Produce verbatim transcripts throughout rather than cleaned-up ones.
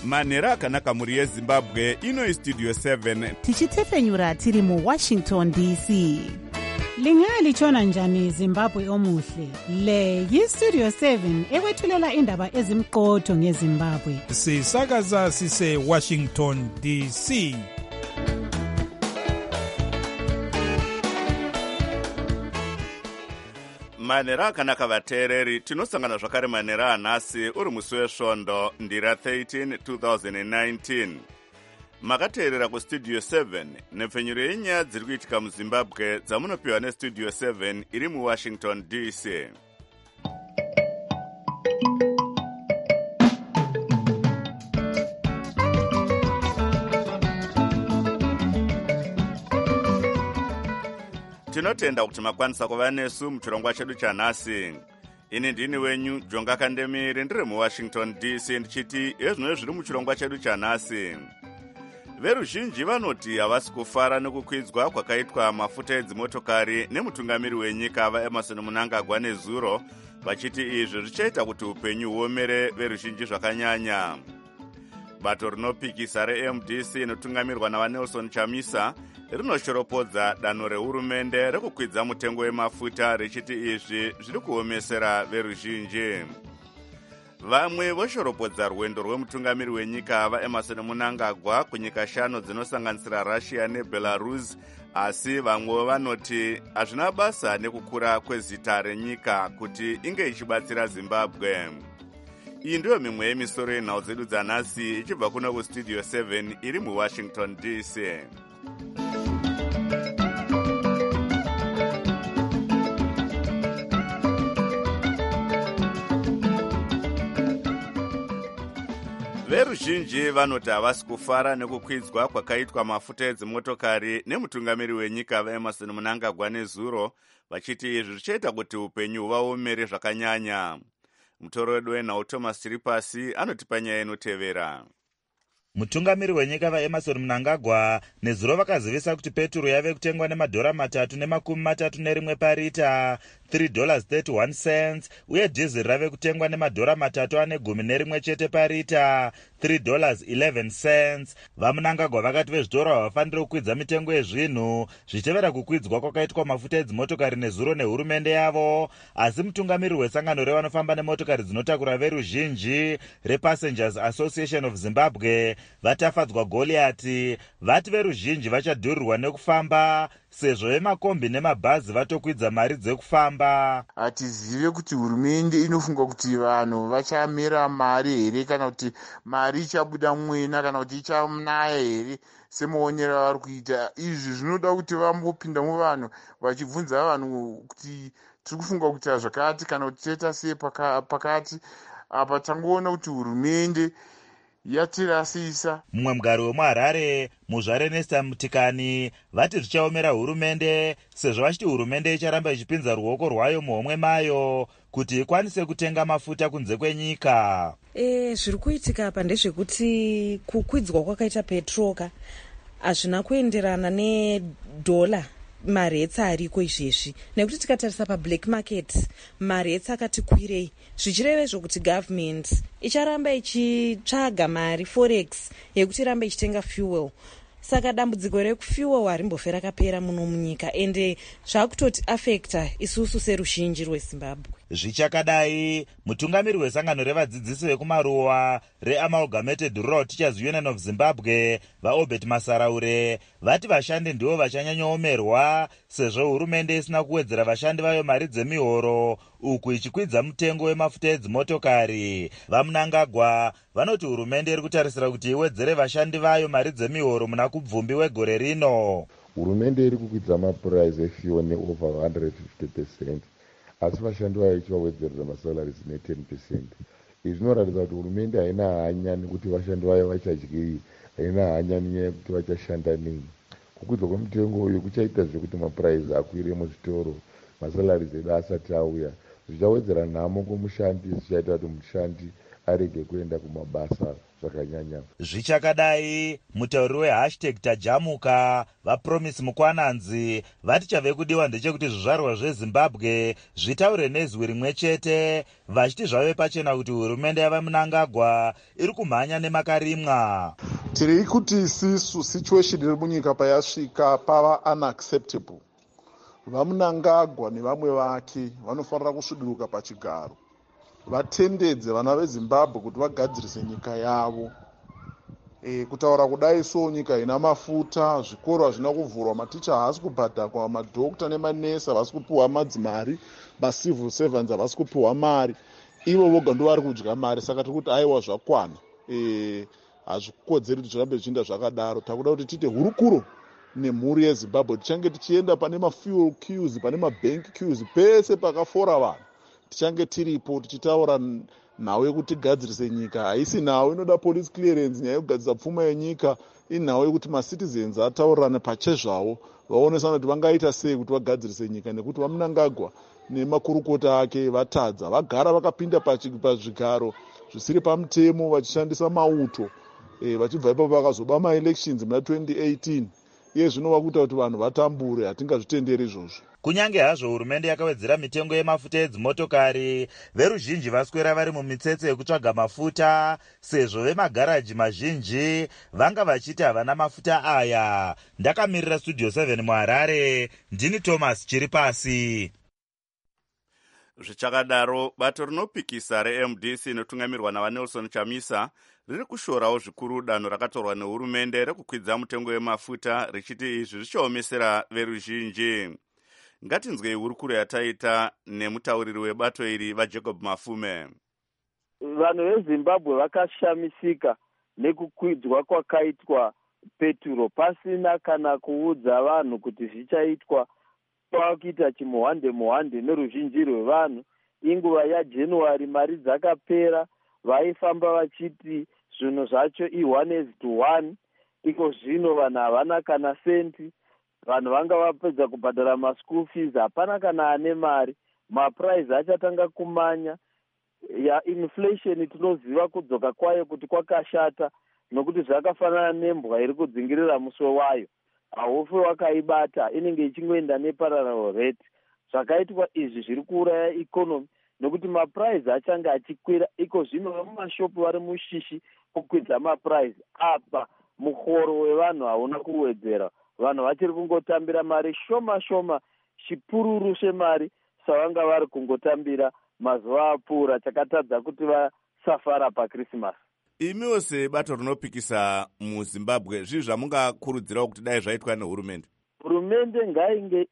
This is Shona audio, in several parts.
manhero akanaka mhuri yezimbabwe. Ino Studio seven tichitefenyura tiri muWashington D C. Lingalitshona njani Zimbabwe omuhle? Le yiStudio seven ekwethulela indaba ezimqotho ngeZimbabwe. Sisakaza sise Washington D C. manhero akanaka vateereri, tinosangana zvakare manhero anhasi uri musi wesvondo ndira thirteen twenty nineteen. Makateerera kuStudio seven nepfenyuro yenyaya dziri kuitika muZimbabwe dzamunopiwa neStudio seven iri muWashington D C. Tinotenda kuti makwanisa kuva nesu muchirongwa chedu chanhasi. Ini ndini wenyu Jonga Kandemiri ndiri muWashington D C ndichiti ezvino zviri muchirongwa chedu chanhasi. Veruzhinji vanoti havasi kufara nekukwidzwa kwakaitwa mafuta edzimotokari nemutungamiri wenyika vaEmmerson Mnangagwa nezuro, vachiti izvi zvichaita kuti upenyu huomere veruzhinji zvakanyanya. Bato rinopikisa reM D C inotungamirwa navaNelson Chamisa rinoshoropodza danho rehurumende rekukwidza mutengo wemafuta richiti izvi zviri kuomesera veruzhinji. Vamwe voshoropodza rwendo rwemutungamiri wenyika vaEmmerson Mnangagwa kunyika shanu dzinosanganisira Russia neBelarus, asi vamwe vanoti hazvina basa nekukura kwezita renyika kuti inge ichibatsira Zimbabwe. Iyi ndiyo mimwe yemisoro yenhau dzedu dzanhasi ichibva kuno kuStudio seven iri muWashington D C. Veruzhinji vanoti havasi kufara nekukwidzwa kwakaitwa mafuta edzimotokari nemutungamiri wenyika vaEmmerson Mnangagwa nezuro, vachiti izvi zvichaita kuti upenyu huvaomere zvakanyanya. Mutoro wedu wenhau Thomas Chiripasi anotipa nyaya inotevera. Mutungamiri wenyika vaEmmerson Mnangagwa nezuro vakazivisa kuti peturu yave kutengwa nemadhora matatu nemakumi matatu nerimwe parita, three dollars thirty-one cents, uye dhiziri rave kutengwa nemadhora matatu ane gumi nerimwe chete parita, three dollars eleven cents. VaMnangagwa vakati vezvitoro havafaniri kukwidza mitengo yezvinhu zvichitevera kukwidzwa kwakaitwa mafuta edzimotokari nezuro nehurumende yavo, asi mutungamiri wesangano revanofamba nemotokari dzinotakura veruzhinji rePassengers Association of Zimbabwe vatafadzwa Goliati, vati veruzhinji vachadhurirwa nekufamba sezvo vemakombi nemabhazi vatokwidza mari dzekufamba. Hatizive kuti hurumende inofunga kuti vanhu vachamera mari here kana kuti mari ichabuda mwena kana kuti ichanaya here semaonero avari kuita. Izvi zvinoda kuti vambopinda muvanhu vachibvunza vanhu kuti tiri kufunga kuita zvakati kana kuti toita sei pakati. Apa tangoona kuti hurumende yatirasisa. Mumwe mugari wemuHarare, muzvare Nesta Mutikani, vati zvichaomera hurumende sezvo vachiti hurumende icharamba ichipinza ruoko rwayo muhomwe mayo kuti ikwanise kutenga mafuta kunze kwenyika. E, zviri kuitika apa ndezvekuti kukwidzwa kwakaita petroka hazvina kuenderana nedhola maretsa ariko izvezvi, nekuti tikatarisa pablack market maretsa akati kwirei, zvichireva zvokuti government icharamba ichitsvaga mari forex yekuti ramba ichitenga fuel. Saka dambudziko rekufuel harimbofe rakapera muno munyika, ende zvakutoti affecta isusu seruzhinji rweZimbabwe. Zvichakadai, mutungamiri wesangano revadzidzisi vekumaruwa reAmalgamated Rural Teachers Union of Zimbabwe vaObert Masaraure vati vashandi ndivo vachanyanyaomerwa sezvo hurumende isina kuwedzera vashandi vayo mari dzemihoro uku ichikwidza mutengo wemafuta edzimotokari. VaMnangagwa vanoti hurumende iri kutarisira kuti iwedzere vashandi vayo mari dzemihoro muna kubvumbi wegore rino. Hurumende iri kukwidza mapuraizi efuel neover one hundred fifty percent. Asi vashandi vayo ichivawedzerera masalaries ne ten percent. Izvi zvinoratidza kuti hurumende haina hanya nekuti vashandi vayo vachadyei, haina hanya nenyaya yekuti vachashanda nei. Kukwidzwa kwemutengo uyu kuchaita zvekuti mapuraizi akwire muzvitoro, masalaries edu asati auya, zvichawedzera nhamo kumushandi, zvichaita kuti mushandi arege kuenda kumabasa zvakanyanya. Zvichakadai, mutauri wehashtag tajamuka vapromise Mukwananzi vati chave kudiwa ndechekuti zvizvarwa zveZimbabwe zvitaure nezwi rimwe chete, vachiti zvave pachena kuti hurumende yavaMnangagwa iri kumhanya nemakarimwa. Tiri kuti isisu situation iri munyika payasvika pava unacceptable. VaMnangagwa nevamwe vake vanofanira kusviduruka pachigaro, vatendedze vana veZimbabwe kuti vagadzirise nyika yavo. E, kutaura kudai so nyika ina mafuta, zvikoro hazvina kuvhurwa, maticha haasi kubhadharwa, madhokta nemanesi havasi kupiwa madzimari, macivil servants havasi kupiwa mari, ivo voga ndo vari kudya mari. Saka tiri kuti aiwa zvakwana, e, hazvikodzeri kuti zvirambe zvichienda zvakadaro. Takuda kuti tiite hurukuro nemhuri yeZimbabwe, tichange tichienda pane mafuel queues, pane mabank queues, pese pakafora vanhu tichange tiripo tichitaura nhau yekuti tigadzirise nyika. Haisi nhau inoda police clearance, nyaya yekugadzirisa pfuma yenyika inhau yekuti macitizens ataurirane pachezvavo, vaonesana kuti vangaita sei kuti vagadzirise nyika, nekuti vaMnangagwa nemakurukota ake vatadza, vagara vakapinda pazvigaro zvisiri pamutemo vachishandisa mauto, e, vachibva ipapo vakazoba maelections muna twenty eighteen. Iye zvinova kuita kuti vanhu vatambure, hatingazvitenderi izvozvo. Kunyange hazvo hurumende yakawedzera mitengo yemafuta edzimotokari, veruzhinji vaswera vari mumitsetse yekutsvaga mafuta, sezvo vemagaraji mazhinji vanga vachiti havana mafuta aya. Ndakamirira Studio seven muHarare, ndini Thomas Chiripasi. Zvichakadaro, bato rinopikisa reM D C inotungamirwa navaNelson Chamisa riri kushorawo zvikuru danho rakatorwa nehurumende rekukwidza mutengo wemafuta, richiti izvi zvichaomesera veruzhinji. Ngatinzwei hurukuro yataita nemutauriri webato iri vaJacob Mafume. Vanhu veZimbabwe vakashamisika nekukwidzwa kwakaitwa peturo pasina kana kuudza vanhu kuti zvichaitwa. Kwakuita chimuhande muhande neruzhinji rwevanhu. Inguva yaJanuary mari dzakapera, vaifamba vachiti zvinhu zvacho i one is to one. Iko zvino vanhu havana kana senti. Vanhu vanga vapedza kubhadhara maschool fees, hapana kana ane mari. Maprice achatanga kumanya. Ya inflation tinoziva kudzoka kwayo kuti kwakashata, nokuti zvakafanana nembwa iri kudzingirira muswe wayo. Haufe wakaibata inenge ichingoenda neparallel rate. Zvakaitwa izvi zviri kuuraya economy, nokuti maprice achanga achikwira. Iko zvino vemumashopu vari mushishi kukwidza maprice. Apa muhoro wevanhu hauna kuwedzera. Vanhu vachiri kungotambira mari shoma shoma, chipururu chemari savanga vari kungotambira mazuva apfuura, chakatadza kuti vasafara paChristmas. Imiwo sebato rinopikisa muZimbabwe, zvii zvamungakurudzirawo kuti dai zvaitwa nehurumende? Hurumende ngainge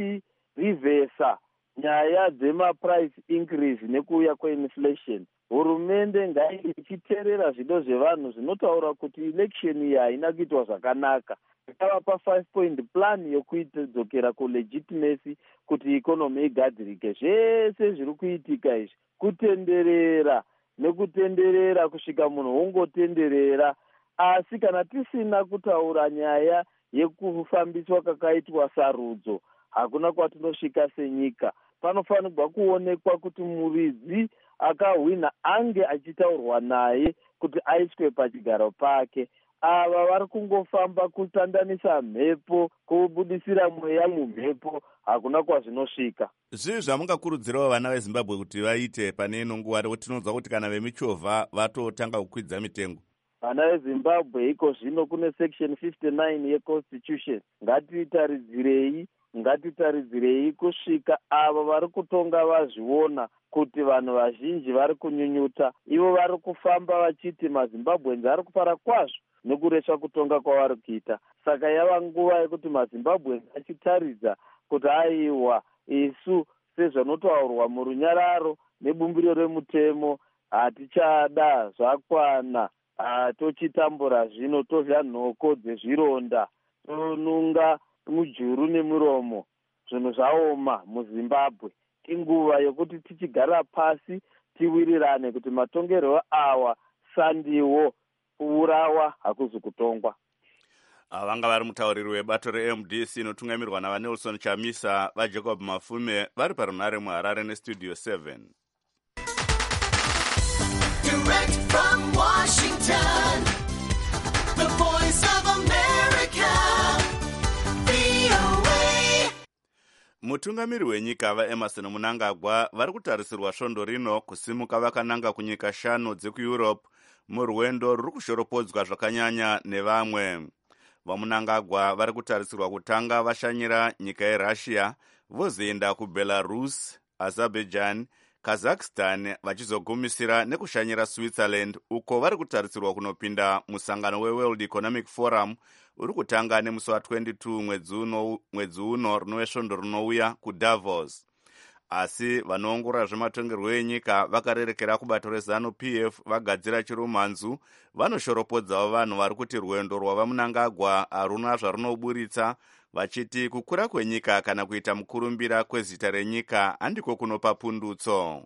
ichirivhesa nyaya dzemaprice increase nekuuya kweinflation. Hurumende ngainge ichiteerera zvido zvevanhu zvinotaura kuti election iyi haina kuitwa zvakanaka. Ikavapa five point plan yokuidzokera kulegitimacy kuti economy igadzirike. Zvese zviri kuitika izvi kutenderera nekutenderera kusvika munhu wongotenderera. Asi kana tisina kutaura nyaya yekufambiswa kakaitwa sarudzo, hakuna kwatinosvika senyika. Panofanirwa kuonekwa kuti muridzi akahwina ange achitaurwa naye kuti aiswe pachigaro pake. Ava vari kungofamba kutandanisa mhepo, kubudisira mweya mumhepo, hakuna kwazvinosvika. Zvii zvamungakurudzirawo vana veZimbabwe kuti vaite pane ino nguva tinonzwa kuti kana vemichovha vatotanga kukwidza mitengo? Vana veZimbabwe iko zvino kune section fifty-nine yeconstitution. Ngatitaridzirei, ngatitaridzirei kusvika ava vari kutonga vazviona kuti vanhu vazhinji vari kunyunyuta. Ivo vari kufamba vachiti maZimbabwenzi ari kufara kwazvo nekureswa kutonga kwavari kuita. Saka yava nguva yekuti maZimbabwenzi achitaridza kuti aiwa isu sezvanotaurwa murunyararo nebumbiro remutemo hatichada zvakwana, tochitambura zvino, tozha nhoko dzezvironda, tonunga mujuru nemuromo, zvinhu zvaoma muZimbabwe. Inguva yokuti tichigara pasi tiwirirane kuti matongerwo awa sandiwo kuurawa hakuzi kutongwa. Vanga vari mutauriri webato reM D C inotungamirwa navaNelson Chamisa vaJacob Mafume vari parunare muHarare neStudio seven. Direct from Washington, the voice of America, V O A. mutungamiri wenyika vaemerson mnangagwa vari kutarisirwa svondo rino kusimuka vakananga kunyika shanu dzekueurope murwendo ruri kushoropodzwa zvakanyanya nevamwe. vamunangagwa vari kutarisirwa kutanga vashanyira nyika yerussia vozoenda kubelarus, azerbaijan, kazakhstan vachizogumisira nekushanyira switzerland uko vari kutarisirwa kunopinda musangano weworld economic forum uri kutanga nemusi wa22 mwedzi uno mwedzi uno rinove svondo rinouya kudavos. asi vanoongorora zvematongerwo enyika vakarerekera kubato rezanu P F vagadzira chirumanzu vanoshoropodzawo vanhu vari kuti rwendo rwavamunangagwa haruna zvarunoburitsa, vachiti kukura kwenyika kana kuita mukurumbira kwezita renyika handiko kunopa pundutso.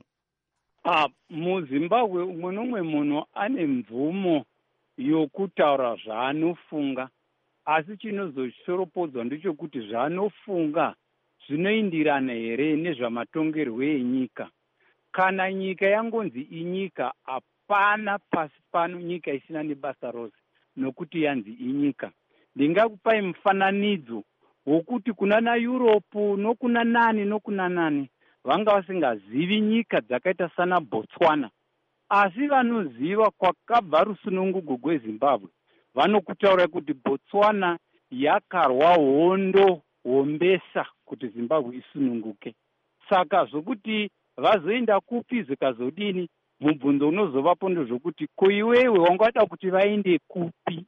Ah, muzimbabwe umwe nomwe munhu ane mvumo yokutaura zvaanofunga, asi chinozoshoropodza ndechekuti zvaanofunga zvinoindirana here nezvamatongerwo enyika. Kana nyika yangonzi inyika, hapana pasi pano nyika isina nebasa rose nokuti yanzi inyika. Ndingakupai mufananidzo wokuti kuna naEurope nokuna nani nokuna nani vanga vasingazivi nyika dzakaita sana Botswana, asi vanoziva kwakabva rusununguko rweZimbabwe. Vanokutaura kuti Botswana yakarwa hondo hombesa kuti Zimbabwe isununguke. Saka zvokuti vazoenda kupi zvikazodini, mubvunzo unozovapo ndezvokuti ko iwewe wangada kuti vaende kupi?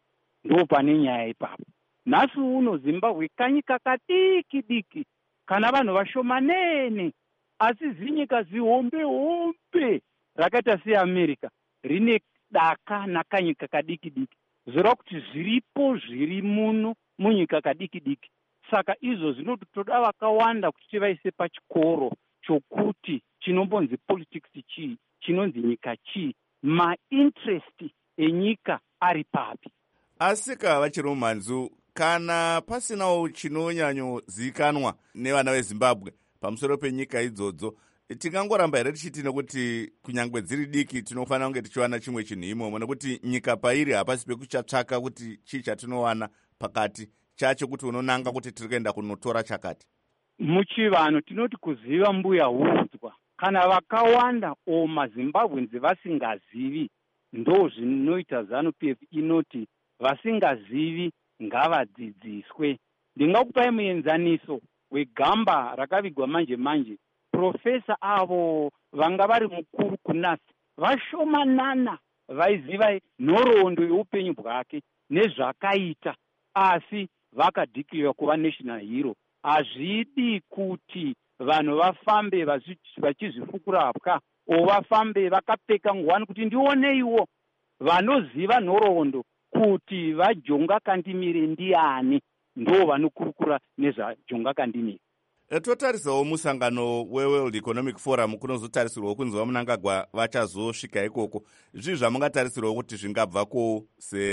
Ndo pane nyaya ipapo. Nhasi uno Zimbabwe kanyika kadiki diki kana vanhu vashomanene, asi zinyika zihombe hombe rakaita seAmerica rine daka nakanyika kadiki diki. Zvoreva kuti zviripo zviri muno munyika kadiki diki. Saka izvo zvinotoda vakawanda kuti tivaise pachikoro chokuti chinombonzi politics chii, chinonzi nyika chii, mainterest enyika ari papi. Asi kava chirumanzu kana pasinawo chinonyanyozikanwa nevana veZimbabwe pamusoro penyika idzodzo, tingangoramba here tichiti nekuti kunyangwe dziri diki tinofanira kunge tichiwana chimwe chinhu imomo, nekuti nyika pairi hapasi pekuchatsvaka kuti chii chatinowana pakati chacho kuti unonanga kuti tiri kuenda kunotora chakati. Muchivanhu tinoti kuziva mbuya huudzwa. Kana vakawanda o maZimbabwenzi vasingazivi, ndo zvinoita zanu P F inoti vasingazivi ngavadzidziswe. Ndingakupai muenzaniso wegamba rakavigwa manje manje. Profesa avo vanga vari mukuru kunasi vashomanana vaiziva nhoroondo yeupenyu hwake nezvakaita, asi vakadhikiriwa kuva national hero. Hazvidi kuti vanhu vafambe vachizvifukurapwa o vafambe vakapfeka ngwani kuti ndioneiwo. Vanoziva nhoroondo kuti vajonga kandimire ndiani ndo vanokurukura nezvajonga kandimire. Totarisawo musangano weWorld Economic Forum kunozotarisirwa kunzi vamunangagwa vachazosvika ikoko. Zvii zvamungatarisirwa kuti zvingabvako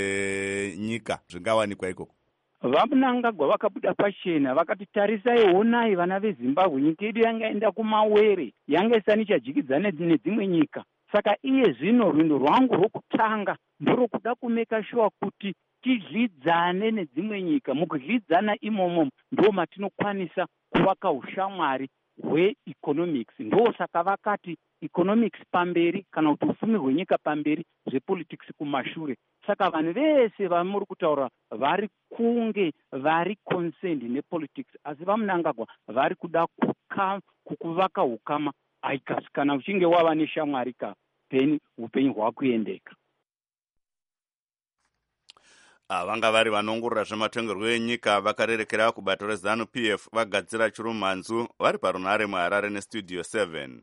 senyika zvingawanikwa ikoko? Vamunangagwa vakabuda pachena vakati tarisai, honai vana veZimbabwe, nyika yedu yangaenda kumawere, yanga isani chajikidzana nedzimwe nyika. Saka iye zvino rwendo rwangu rwokutanga ndorokuda kumeka sure kuti tidlidzane nedzimwe nyika. Mukudlidzana imomo ndo matinokwanisa kuvaka ushamwari hweeconomics. Ndo saka vakati economics pamberi kana kuti ufumi hwenyika pamberi, zvepolitics kumashure. Saka vanhu vese vamuri kutaura vari kunge vari concerned nepolitics, asi vamunangagwa vari kuda kukuvaka ukama. Aikasi kana uchinge wava neshamwari ka peni upenyu hwakuendeka. Vanga vari vanongorora zvematongerwo enyika vakarerekera kubato rezanu P F vagadzira chirumanzu vari parunhare muHarare nestudio seven.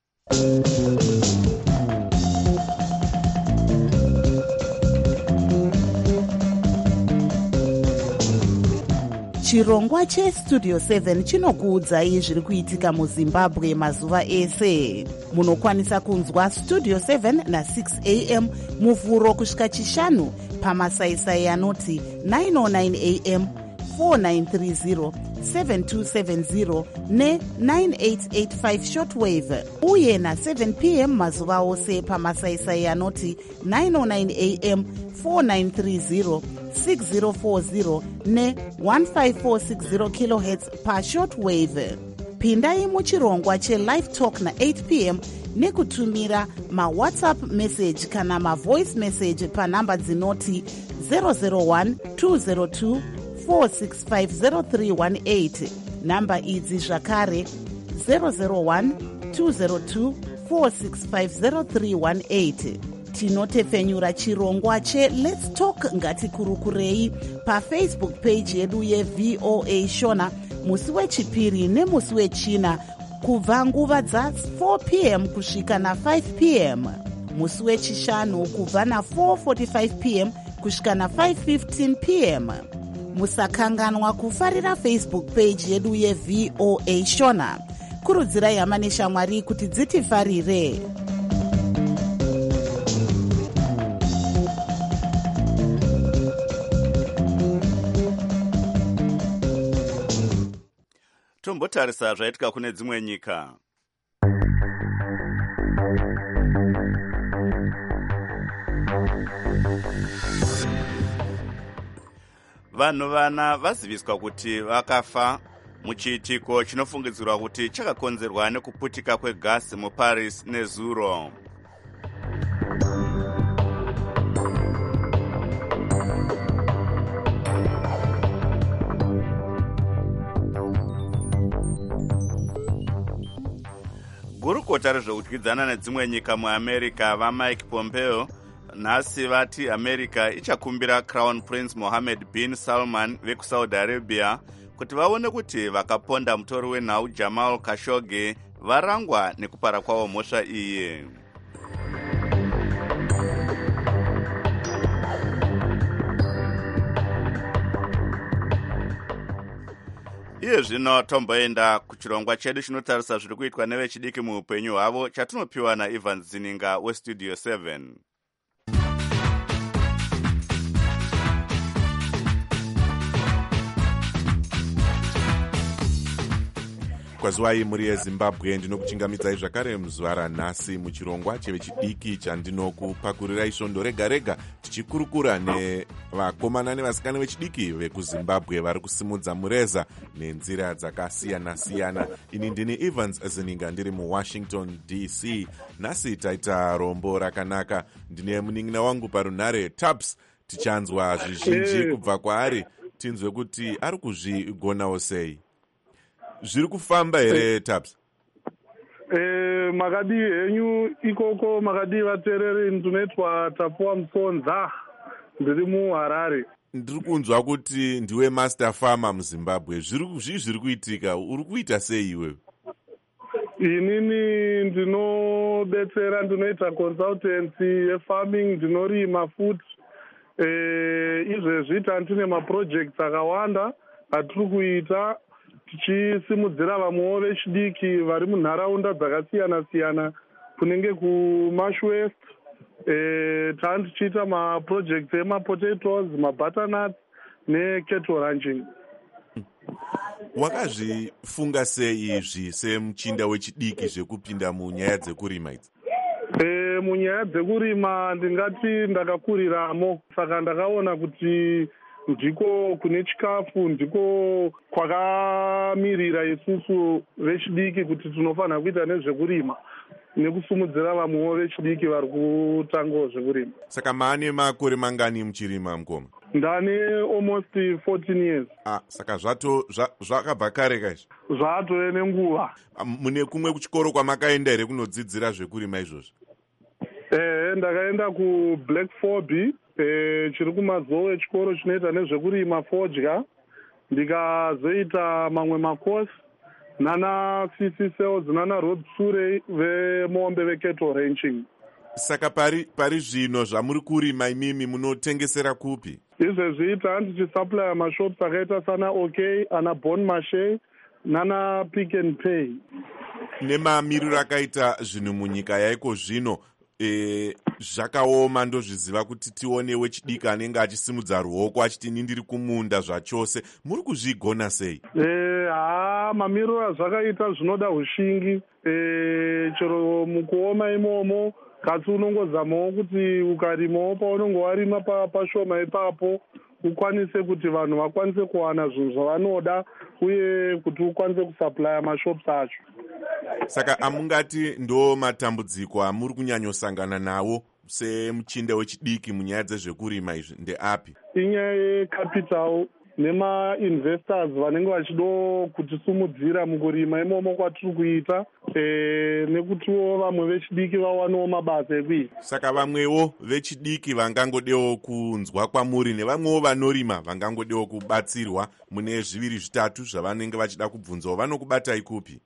chirongwa chestudio seven chinokuudzai zviri kuitika muzimbabwe mazuva ese. Munokwanisa kunzwa studio seven na six a m muvhuro kusvika chishanu pamasaisai anoti nine oh nine a m, four nine three zero seven two seven zero ne nine eight eight five shortwave uye na seven p m mazuva ose pamasaisai anoti nine oh nine a m four nine three zero six zero four zero ne one five four six zero kilohertz pashortwave. Pindai muchirongwa che-live talk na eight p m nekutumira ma-whatsapp message kana ma-voice message panhamba dzinoti zero zero one two zero two four six five zero three one eight. Namba idzi zvakare zero zero one two zero two four six five zero three one eight. Tinotefenyura chirongwa che-Let's Talk ngatikurukurei pafacebook page yedu ye-V O A Shona musi wechipiri nemusi wechina kubva nguva dza four p m kusvika na five p m musi wechishanu kubva na four forty-five p m kusvika na five fifteen p m musakanganwa kufarira Facebook page yedu ye-V O A Shona. Kurudzirai hama neshamwari kuti dzitifarire. Tombotarisa zvaitika kune dzimwe nyika. Vanhu vana vaziviswa kuti vakafa muchiitiko chinofungidzirwa kuti chakakonzerwa nekuputika kwegasi muParis nezuro. Gurukota rezveudyidzana nedzimwe nyika muAmerica vaMike Pompeo nhasi vati America ichakumbira Crown Prince Mohammed bin Salman vekuSaudi Arabia kuti vaone kuti vakaponda mutori wenhau Jamal Khashoggi varangwa nekupara kwavo mhosva iyi. Iye zvino tomboenda kuchirongwa chedu chinotarisa zviri kuitwa nevechidiki muupenyu hwavo chatinopiwa naIvan Zininga weStudio seven. Kwaziwai muri yeZimbabwe, ndinokuchingamidzai zvakare muzuva ranhasi muchirongwa chevechidiki chandinokupakurirai svondo rega rega tichikurukura nevakomana nevasikana vechidiki vekuZimbabwe vari kusimudza mureza nenzira dzakasiyana siyana. Ini ndini Evans Zininga ndiri muWashington D C. Nhasi taita rombo rakanaka. Ndine munin'ina wangu parunhare Taps, tichanzwa zvizhinji kubva kwaari tinzwe kuti ari kuzvigonawo sei. Zviri kufamba here Taps? Eh, makadi henyu ikoko makadi vateereri ndinoitwa Tapuwa Musonza ndiri muHarare. Ndiri kunzwa kuti ndiwe master farmer muZimbabwe. Zviri zvii zviri kuitika? Uri kuita sei iwewe? Inini ndinodetsera, ndinoita consultancy yefarming, ndinorima futi. Eh, izvezvi tine maprojects akawanda atiri kuita tichisimudzira vamwewo vechidiki vari munharaunda dzakasiyana siyana kunenge kuMarsh West. Eh, tandi tichiita maprojects emapotatoes, mabutternuts nekettle ranching. Wakazvifunga sei izvi semuchinda wechidiki zvekupinda munyaya dzekurima idzi? E, munyaya dzekurima ndingati ndakakuriramo, saka ndakaona kuti ndiko kune chikafu, ndiko kwakamirira isusu vechidiki kuti tinofanira kuita nezvekurima nekusumudzira vamwewo vechidiki vari kutangawo zvekurima. Saka maane makore mangani muchirima mukoma? Ndane almost fourteen years. Ah, saka zvato zvakabva kare kaizvo? Zvatove nenguva. Mune kumwe kuchikoro kwamakaenda here kunodzidzira zvekurima izvozvo? Eh, ndakaenda kuBlack four B, eh, chiri kumazowe chikoro chinoita nezvekurima fodya. Ndikazoita mamwe makosi nana C C Sales nana Rod Sure vemombe vekettle ranching. Saka pari pari zvino zvamuri kurima imimi munotengesera kupi? Izvezviita handi tichisupply mashops akaita sana OK, ana Bon Marché nana Pick and Pay. Nemamiriro akaita zvinhu munyika yaiko zvino, e, zvakaoma ndozviziva kuti tione wechidiki anenge achisimudza ruoko achiti ini ndiri kumunda zvachose. Muri kuzvigona sei? Eh, ha mamiriro azvakaita zvinoda ushingi. Eh, chero mukuoma imomo kasi unongozamawo kuti ukarimawo paunonge warima pashoma ipapo ukwanise kuti vanhu vakwanise kuwana zvinhu zvavanoda uye kuti ukwanise kusuplya mashops acho. Saka amungati ndo matambudziko amuri kunyanyosangana nawo semuchinda wechidiki munyaya dzezvekurima izvi ndeapi? Inyaya yecapital nema-investors vanenge vachido kutisimudzira mukurima imomo kwatiri kuita, e, nekutiwo vamwe vechidiki vawanawo mabasa ekuita. Saka vamwewo vechidiki vangangodewo kunzwa kwamuri nevamwewo vanorima vangangodewo kubatsirwa mune zviviri zvitatu zvavanenge vachida kubvunzawo, vanokubatai kupi?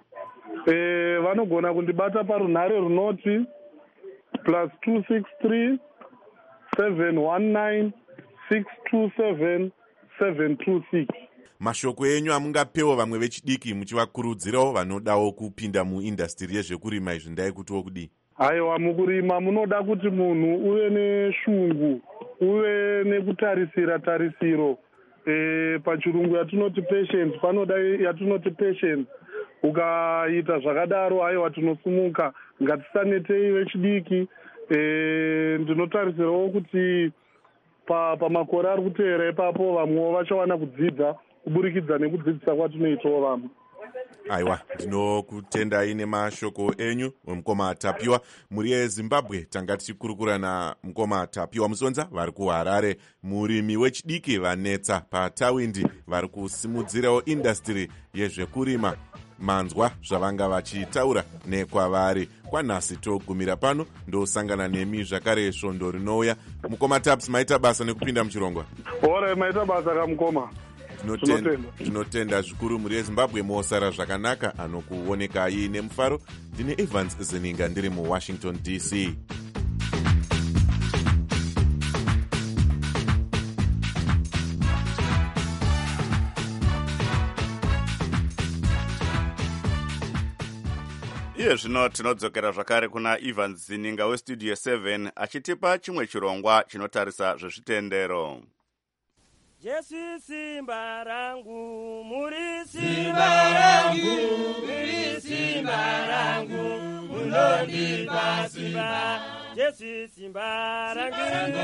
E, vanogona kundibata parunhare runoti plus two six three seven one nine six two seven seven two six. Mashoko enyu amungapewo vamwe vechidiki muchivakurudzirawo vanodawo kupinda muindastiri yezvekurima izvi ndai kutiwo kudii? Aiwa, mukurima munoda kuti munhu uve neshungu, uve nekutarisira tarisiro. E, pachirungu yatinoti patience, panoda yatinoti patience. Ukaita zvakadaro aiwa tinosumuka, ngatisanetei vechidiki. E, ndinotarisirawo kuti pamakore pa ari kuteera ipapo vamwewo vachawana kudzidza kuburikidza nekudzidzisa kwatinoitawo vamwe. Aiwa, ndinokutendai nemashoko enyu mukoma Tapiwa. Muri yeZimbabwe tanga tichikurukura namukoma Tapiwa Musonza vari kuHarare, murimi wechidiki vanetsa patawindi vari kusimudzirawo indastiri yezvekurima. Manzwa zvavanga vachitaura nekwavari. Kwanhasi togumira pano ndosangana nemi zvakare svondo rinouya. Mukoma Taps, maita basa nekupinda muchirongwa. Ora, maita basa kamukoma. Tinotenda zvikuru. Muri yeZimbabwe mosara zvakanaka. Anokuonekai nemufaro. Ndine Evans Zeninga ndiri muWashington D C. Iye zvino tinodzokera zvakare kuna Evans Zininga westudio seven achitipa chimwe chirongwa chinotarisa zvezvitendero. Jesu simba rangu, muri simba rangu, muri simba rangu, munondipa simba. Jesu simba rangu,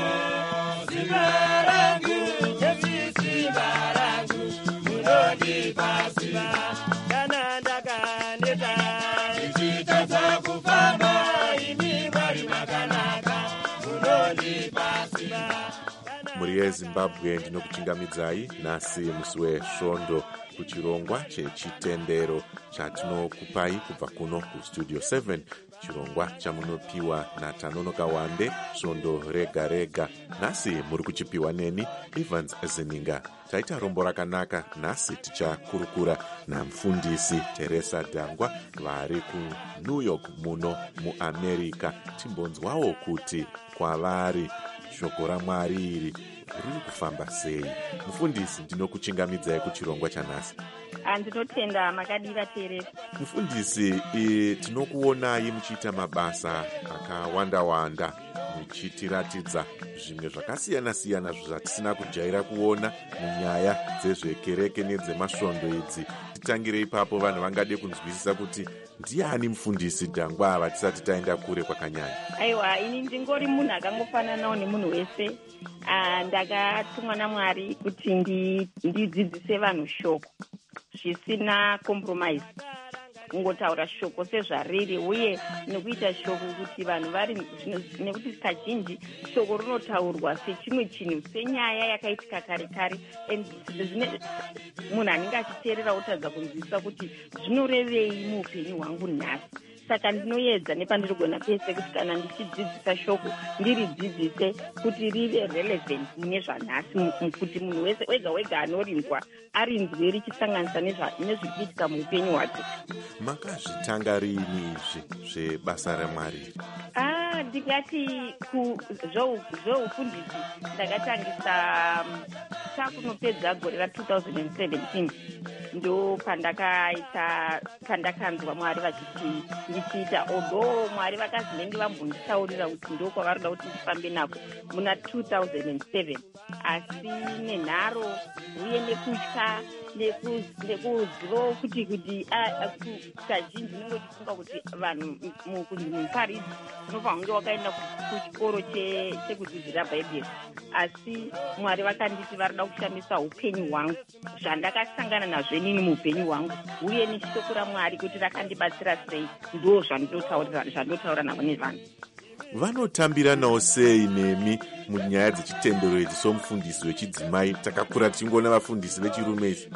simba rangu, Jesu simba rangu, munondipa simba. Kana ndakaneta ichitadza kufamba, imi Mwari makanaka, munondipa simba. Muri yeZimbabwe ndinokuchingamidzai nhasi musi wesvondo kuchirongwa chechitendero chatinokupai kubva kuno kustudio seven, chirongwa chamunopiwa naTanonoka Wande svondo rega rega. Nhasi muri kuchipiwa neni Evans Zeninga. Taita rombo rakanaka. Nhasi tichakurukura namufundisi Teresa Dangwa vari kuNew York muno muAmerica. Timbonzwawo kuti kwavari shoko raMwari iri riri kufamba sei. Mufundisi, ndinokuchingamidzai kuchirongwa chanhasi. Ndinotenda makadira Teresa. Mufundisi, e, tinokuonai muchiita mabasa akawanda wanda, muchitiratidza zvimwe zvakasiyana siyana zvatisina kujaira kuona munyaya dzezvekereke nedzemasvondo idzi. Titangire ipapo vanhu vangade kunzwisisa kuti ndiani mufundisi Dangwa ava tisati taenda kure kwakanyanya. Aiwa, ini ndingori munhu akangofananawo nemunhu wese. Ndakatumwa naMwari kuti ndidzidzise vanhu shoko zvisina compromise, kungotaura shoko sezvariri uye nekuita shoko kuti vanhu vari, nekuti kazhinji shoko rinotaurwa sechimwe chinhu, senyaya yakaitika kare kare, munhu anenge achiteerera otadza kunzwisisa kuti zvinorevei muupenyu hwangu nhasi. Saka ndinoedza nepandirigona pese kuti kana ndichidzidzisa shoko ndiridzidzise kuti rive relevant mune zvanhasi, kuti munhu wese wega wega anorinzwa arinzwe richisanganisa nezviri kuitika muupenyu hwake. Makazvitanga rini izvi zvebasa raMwari? Ah, ndingati zvoufundisi ndakatangisa takunopedza gore ra two thousand seventeen. ndo pandakaita pandakanzwa Mwari vachiti ndichiita, although Mwari vakazi nenge vambonditaurira kuti ndo kwavaroda kuti ndifambe nako muna two thousand seven, asi nenharo uye nekutya nekuziva kuti kuti kazhinji nenge tifunga kuti vanhu muparis unofanira kunge wakaenda kuchikoro chekudzidzira bhaibheri, asi Mwari vakanditi varida kushandisa upenyu hwangu, zvandakasangana nazvo inini muupenyu hwangu uye neshoko raMwari kuti rakandibatsira sei, ndo zvandotaura navo nevanhu. Vanotambiranawo sei nemi munyaya dzechitendero idzi somufundisi wechidzimai? Takakura tichingona vafundisi vechirume izvi.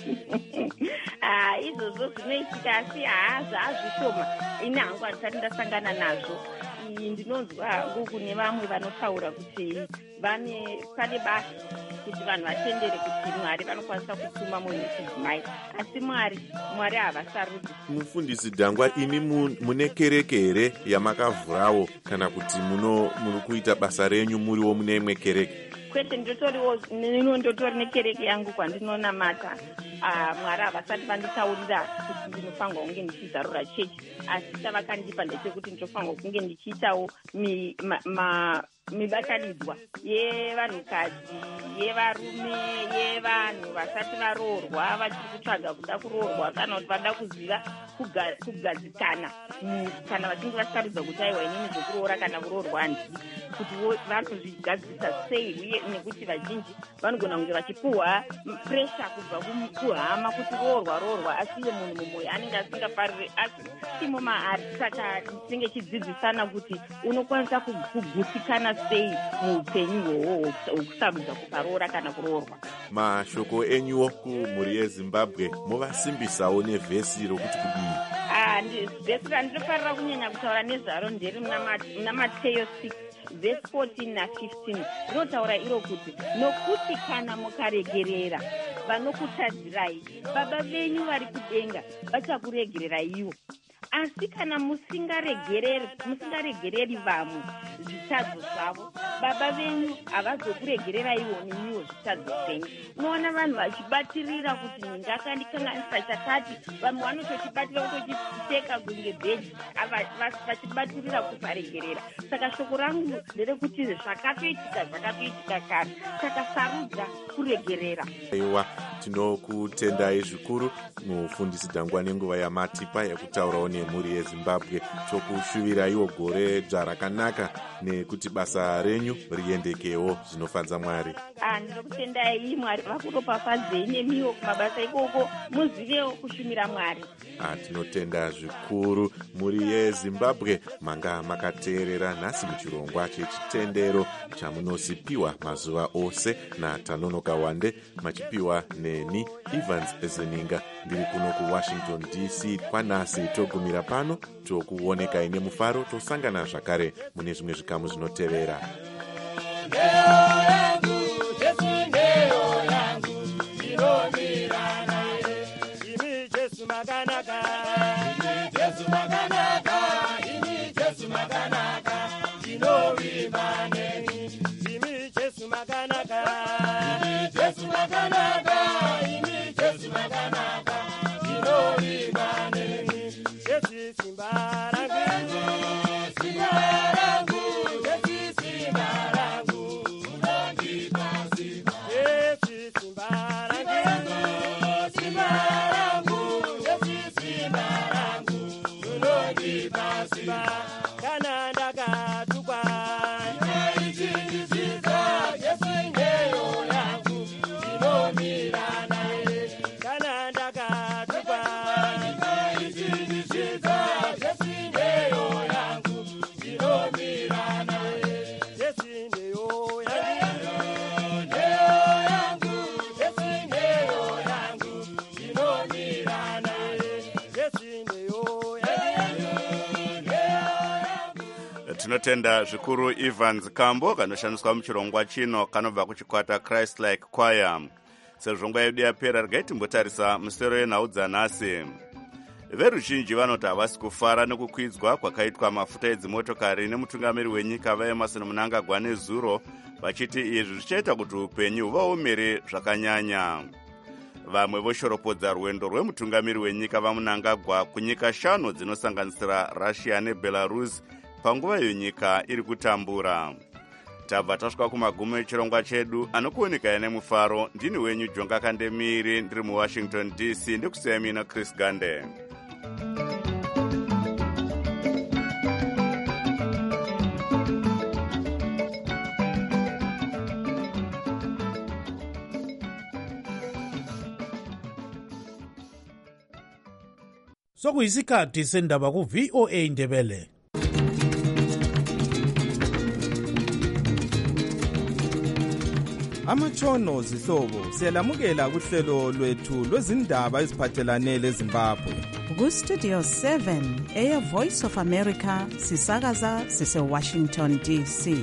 Izvozvo zvinoitika, asi haa zvaazvishoma. Ini hangu handisati ndasangana nazvo. Ndinonzwa nguku nevamwe vanotaura kuti vane pane basa kuti vanhu vatendere kuti Mwari vanokwanisa kutuma munhu wechidzimai, asi Mwari Mwari havasarudzi. Mufundisi Dhangwa, imi mune kereke here yamakavhurawo kana kuti muno muri kuita basa renyu muriwo mune imwe kereke? Kwete, ndotoriwo nino ndotori nekereke yangu kwandinonamata. Mwari havasati vanditaurira kuti ndinofanirwa kunge ndichizarura chechi, asi chavakandipa ndechekuti ndinofanirwa kunge ndichiitawo mibatanidzwa yevanhukadzi, yevarume, yevanhu vasati varoorwa vachiri kutsvaga kuda kuroorwa kana kuti vada kuziva kugadzikana kana vachinge vasarudza kuti aiwa inini zvokuroora kana kuroorwa handidi, kuti vanozvigadzisa sei, uye nekuti vazhinji vanogona kunge vachipuhwa presha kubva kuhama kuti roorwa roorwa, asi iye munhu mumwoyo anenge asingafariri, asi timo maari. Saka tinenge chidzidzisana kuti unokwanisa kugutsikana sei muupenyu hwohwo hwokusarudza kusaroora kana kuroorwa. Mashoko enyuwo kumhuri yeZimbabwe movasimbisawo nevhesi rokuti kudii? Vhesi randinofarira kunyanya kutaura nezvaro nderi muna Mateyo six verse fourteen na fifteen, rinotaura iro kuti nokuti kana mukaregerera vanokutadzirai, Baba venyu vari kudenga vachakuregereraiwo. Asi kana musingaregereri musingaregereri vamwe zvitadzo zvavo, Baba venyu havazokuregereraiwo nemiwo zvitadzo zvenyu. Unoona vanhu vachibatirira kuti ndingakandikanganisa chakati, vamwe vanotochibatira kutochiteka kunge bheji, vachibatirira kusaregerera. Saka shoko rangu nderekuti zvakatoitika zvakatoitika kare, saka sarudza kuregerera. Aiwa, tinokutendai zvikuru mufundisi Dhangwa nenguva yamatipa yakutaurawo nemhuri yeZimbabwe. Tokushuviraiwo gore dzvarakanaka nekuti basa renyu riendekewo zvinofadza Mwari. Ndinokutendai Mwari vakutopafadzei nemiwo kumabasa ikoko, muzivewo kushumira Mwari. Tinotenda zvikuru mhuri yeZimbabwe manga makateerera nhasi muchirongwa chechitendero chamunosipiwa mazuva ose naTanonoka Wande, machipiwa neni Evans Zeninga. Ndiri kuno kuWashington D C kwanhasi. Togumira pano, tokuonekai nemufaro, tosangana zvakare mune zvimwe zvikamu zvinotevera. Tinotenda zvikuru Evans Kambo kanoshandiswa muchirongwa chino kanobva kuchikwata Christ Like Choir. Sezvo nguva yedu yapera, regai timbotarisa musero yenhau dzanhasi. Veruzhinji vanoti havasi kufara nekukwidzwa kwakaitwa mafuta edzimotokari nemutungamiri wenyika vaEmmerson Mnangagwa nezuro, vachiti izvi zvichaita kuti upenyu vaomere zvakanyanya. vamwe voshoropodza rwendo rwemutungamiri wenyika vamunangagwa kunyika shanu dzinosanganisira russia nebelarus panguva iyo nyika iri kutambura. Tabva tasvika kumagumo echirongwa chedu anokuonekaya nemufaro. Ndini wenyu Jonga Kandemiri ndiri muwashington D C ndikusiya mina Chris Gande. Sokuyisikhathi sendaba ku V O A Ndebele. Amatshono zihlobo siyalamukela kuhlelo lwethu lwezindaba eziphathelane leZimbabwe. Ku Studio seven eya Voice of America sisakaza sise Washington D C.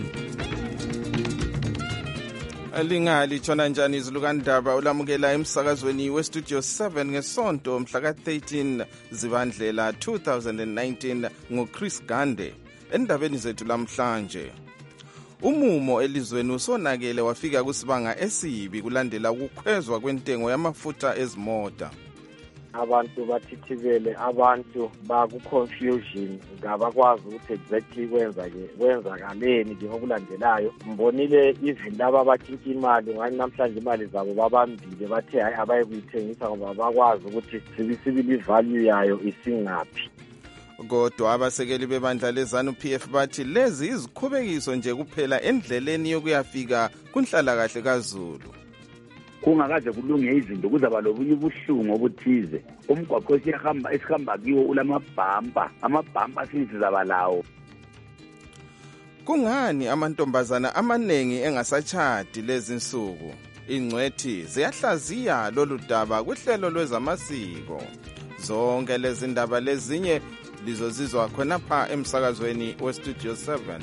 Alingali tshona njani izilukandaba ulamukela emsakazweni we Studio seven ngesonto mhla ka thirteen Zibandlela two thousand nineteen ngo Chris Gande. Endabeni zethu lamhlanje, umumo elizweni usonakele wafika kusibanga esibi kulandela ukukhwezwa kwentengo yamafutha ezimota. Abantu bathithibele, abantu baku-confusion ngabakwazi ukuthi exactly kwenza ke kwenzakaleni ke okulandelayo. Mbonile even laba batshintsha imali ngani namhlanje imali zabo babambile bathe hayi abaye kuyithengisa ngoba bakwazi ukuthi sibisibili value yayo isingaphi. Kodwa abasekeli bebandla lezanu P F bathi lezi izikhubekiso nje kuphela endleleni yokuyafika kunhlala kahle kaZulu. Kungakaze kulunge izinto kuzaba lobunye ubuhlungu obuthize. Umgwaqo esihamba esihamba kiwo ulamabhampa, amabhampa sizaba lawo. Kungani amantombazana amanengi engasachadi lezi insuku? Ingcwethi ziyahlaziya lolu daba kuhlelo lwezamasiko. Zonke lezi ndaba lezinye lizozizwa khonapha emsakazweni we Studio seven.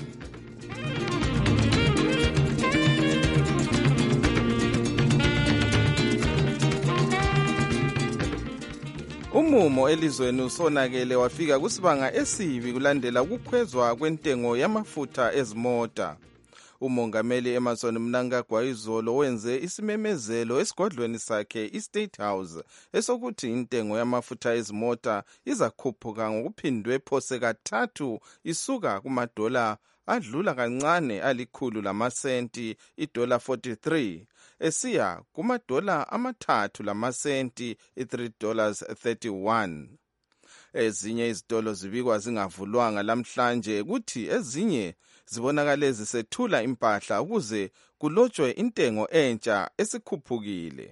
Umumo elizweni usonakele wafika kusibanga esibi kulandela ukukhwezwa kwentengo yamafutha ezimota. Umongameli Emmerson Mnangagwa izolo wenze isimemezelo esigodlweni sakhe iState House esokuthi intengo yamafutha ezimota izakhuphuka ngokuphindwe phose kathathu isuka kumadola adlula kancane alikhulu lamasenti idola forty-three esiya kumadola amathathu lamasenti i-three dollars thirty-one. Ezinye izitolo zibikwa zingavulwanga lamhlanje kuthi ezinye zibonakale zisethula impahla ukuze kulotshwe intengo entsha esikhuphukile.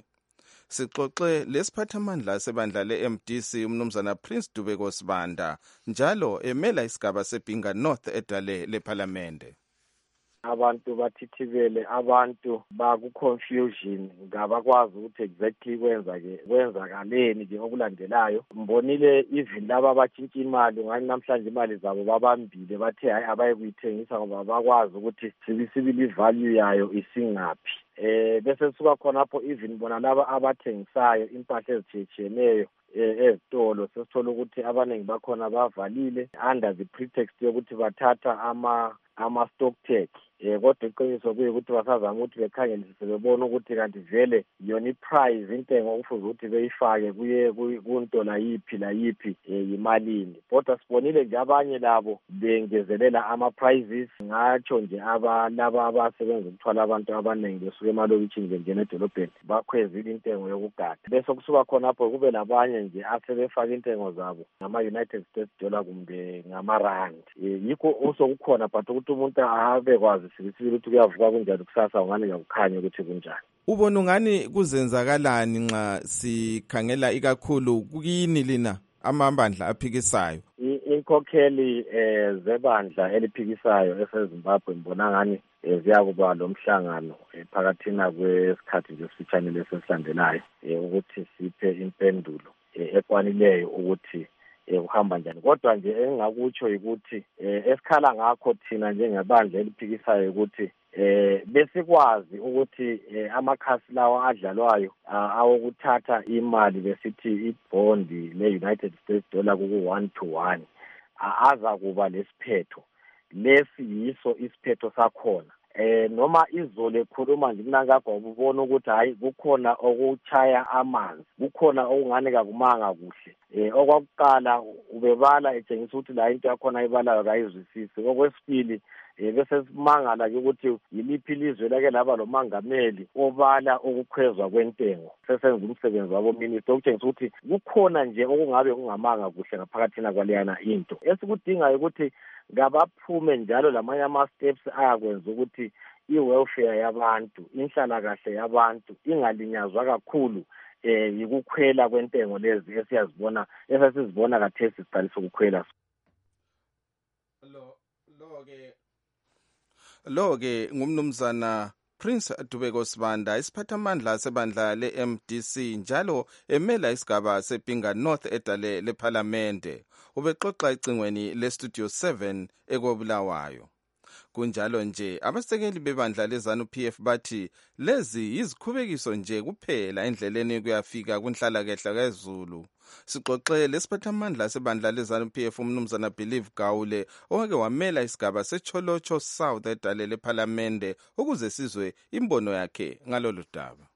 Sixoxe lesiphathamandla sebandla le-M D C umnumzana Prince Dubeko Sibanda njalo emela isigaba seBhinga North edale lePhalamende. Abantu bathithibele, abantu baku-confusion ngabakwazi ukuthi exactly kwenza ke kwenzakaleni ke okulandelayo. Mbonile even laba batshintsha imali ngani namhlanje imali zabo babambile bathe hayi abaye kuyithengisa ngoba bakwazi ukuthi sibisibili value yayo isingaphi. Eh bese suka khonapho even bona laba abathengisayo impahla ezitshiyeneyo ezitolo sesithola ukuthi abaningi bakhona bavalile under the pretext yokuthi bathatha ama ama stock take. Eh kodwa iqiniso kuyikuthi basazama ukuthi bekhangelisise bebona ukuthi kanti vele yona iprice intengo okufuze ukuthi beyifake kuye kuntola yiphi la yiphi imalini. Kodwa sibonile nje abanye labo bengezelela ama prices ngatsho nje abalaba abasebenza ukuthwala abantu abaningi besuka emalokitshini ngene edolobheni bakhwezile intengo yokugada. Bese kusuka khona lapho kube labanye nje asebefaka intengo zabo ngama United States dollar kumbe ngama rand. Yikho osokukhona but ukuthi umuntu ahabe kwazi sibisibili ukuthi kuyavuka kunjani kusasa ungane yakukhanya ukuthi kunjani. Ubona ungani kuzenzakalani nxa sikhangela ikakhulu kuyini lina amabandla aphikisayo? Inkokheli eh zebandla eliphikisayo eseZimbabwe mbona ngani ziyakuba lomhlangano phakathina kwesikhathi nje sifitshane lesesilandelayo ukuthi siphe impendulo ekwanileyo ukuthi uhamba njani. Kodwa nje engakutsho ukuthi esikhala ngakho thina njengebandla eliphikisayo ukuthi eh besikwazi ukuthi amakhasi lawa adlalwayo awokuthatha imali besithi ibond le-United States dollar kuku one to one aza kuba lesiphetho lesi yiso isiphetho sakhona eh noma izolo ekhuluma nje Mnangagwa ubona ukuthi hayi kukhona okuchaya amanzi kukhona okungane kakumanga kuhle eh okwakuqala ubebala etshengisa ukuthi la into yakhona ibalayo kayizwisisi okwesibili eh bese simangala ke ukuthi yiliphi ilizwe lake laba lo mangameli obala ukukhwezwa kwentengo sesenza umsebenzi wabo minister okutshengisa ukuthi kukhona nje okungabe kungamanga kuhle ngaphakathina kwaleyana into esikudingayo ukuthi ngabaphume njalo lamanye ama steps ayakwenza ukuthi i-welfare yabantu inhlalakahle yabantu ingalinyazwa kakhulu eh yikukhwela kwentengo lezi esiyazibona esizibona kathesi siqalisa ukukhwela lo lo ke lo ke ngumnumzana Prince Dubeko Sibanda isiphathamandla sebandla le-M D C njalo emela isigaba sePinga North edale leParlamente ubexoxa icingweni leStudio seven ekobulawayo. Kunjalo nje abasekeli bebandla leZANU P F bathi lezi yizikhubekiso nje kuphela endleleni kuyafika kunhlalakehla kaZulu. Sixoxe lesiphathamandla sebandla leZANU P F umnumzana Believe Gawule owake wamela isigaba seCholocho South edale leParlamente ukuze sizwe imbono yakhe ngalolu daba.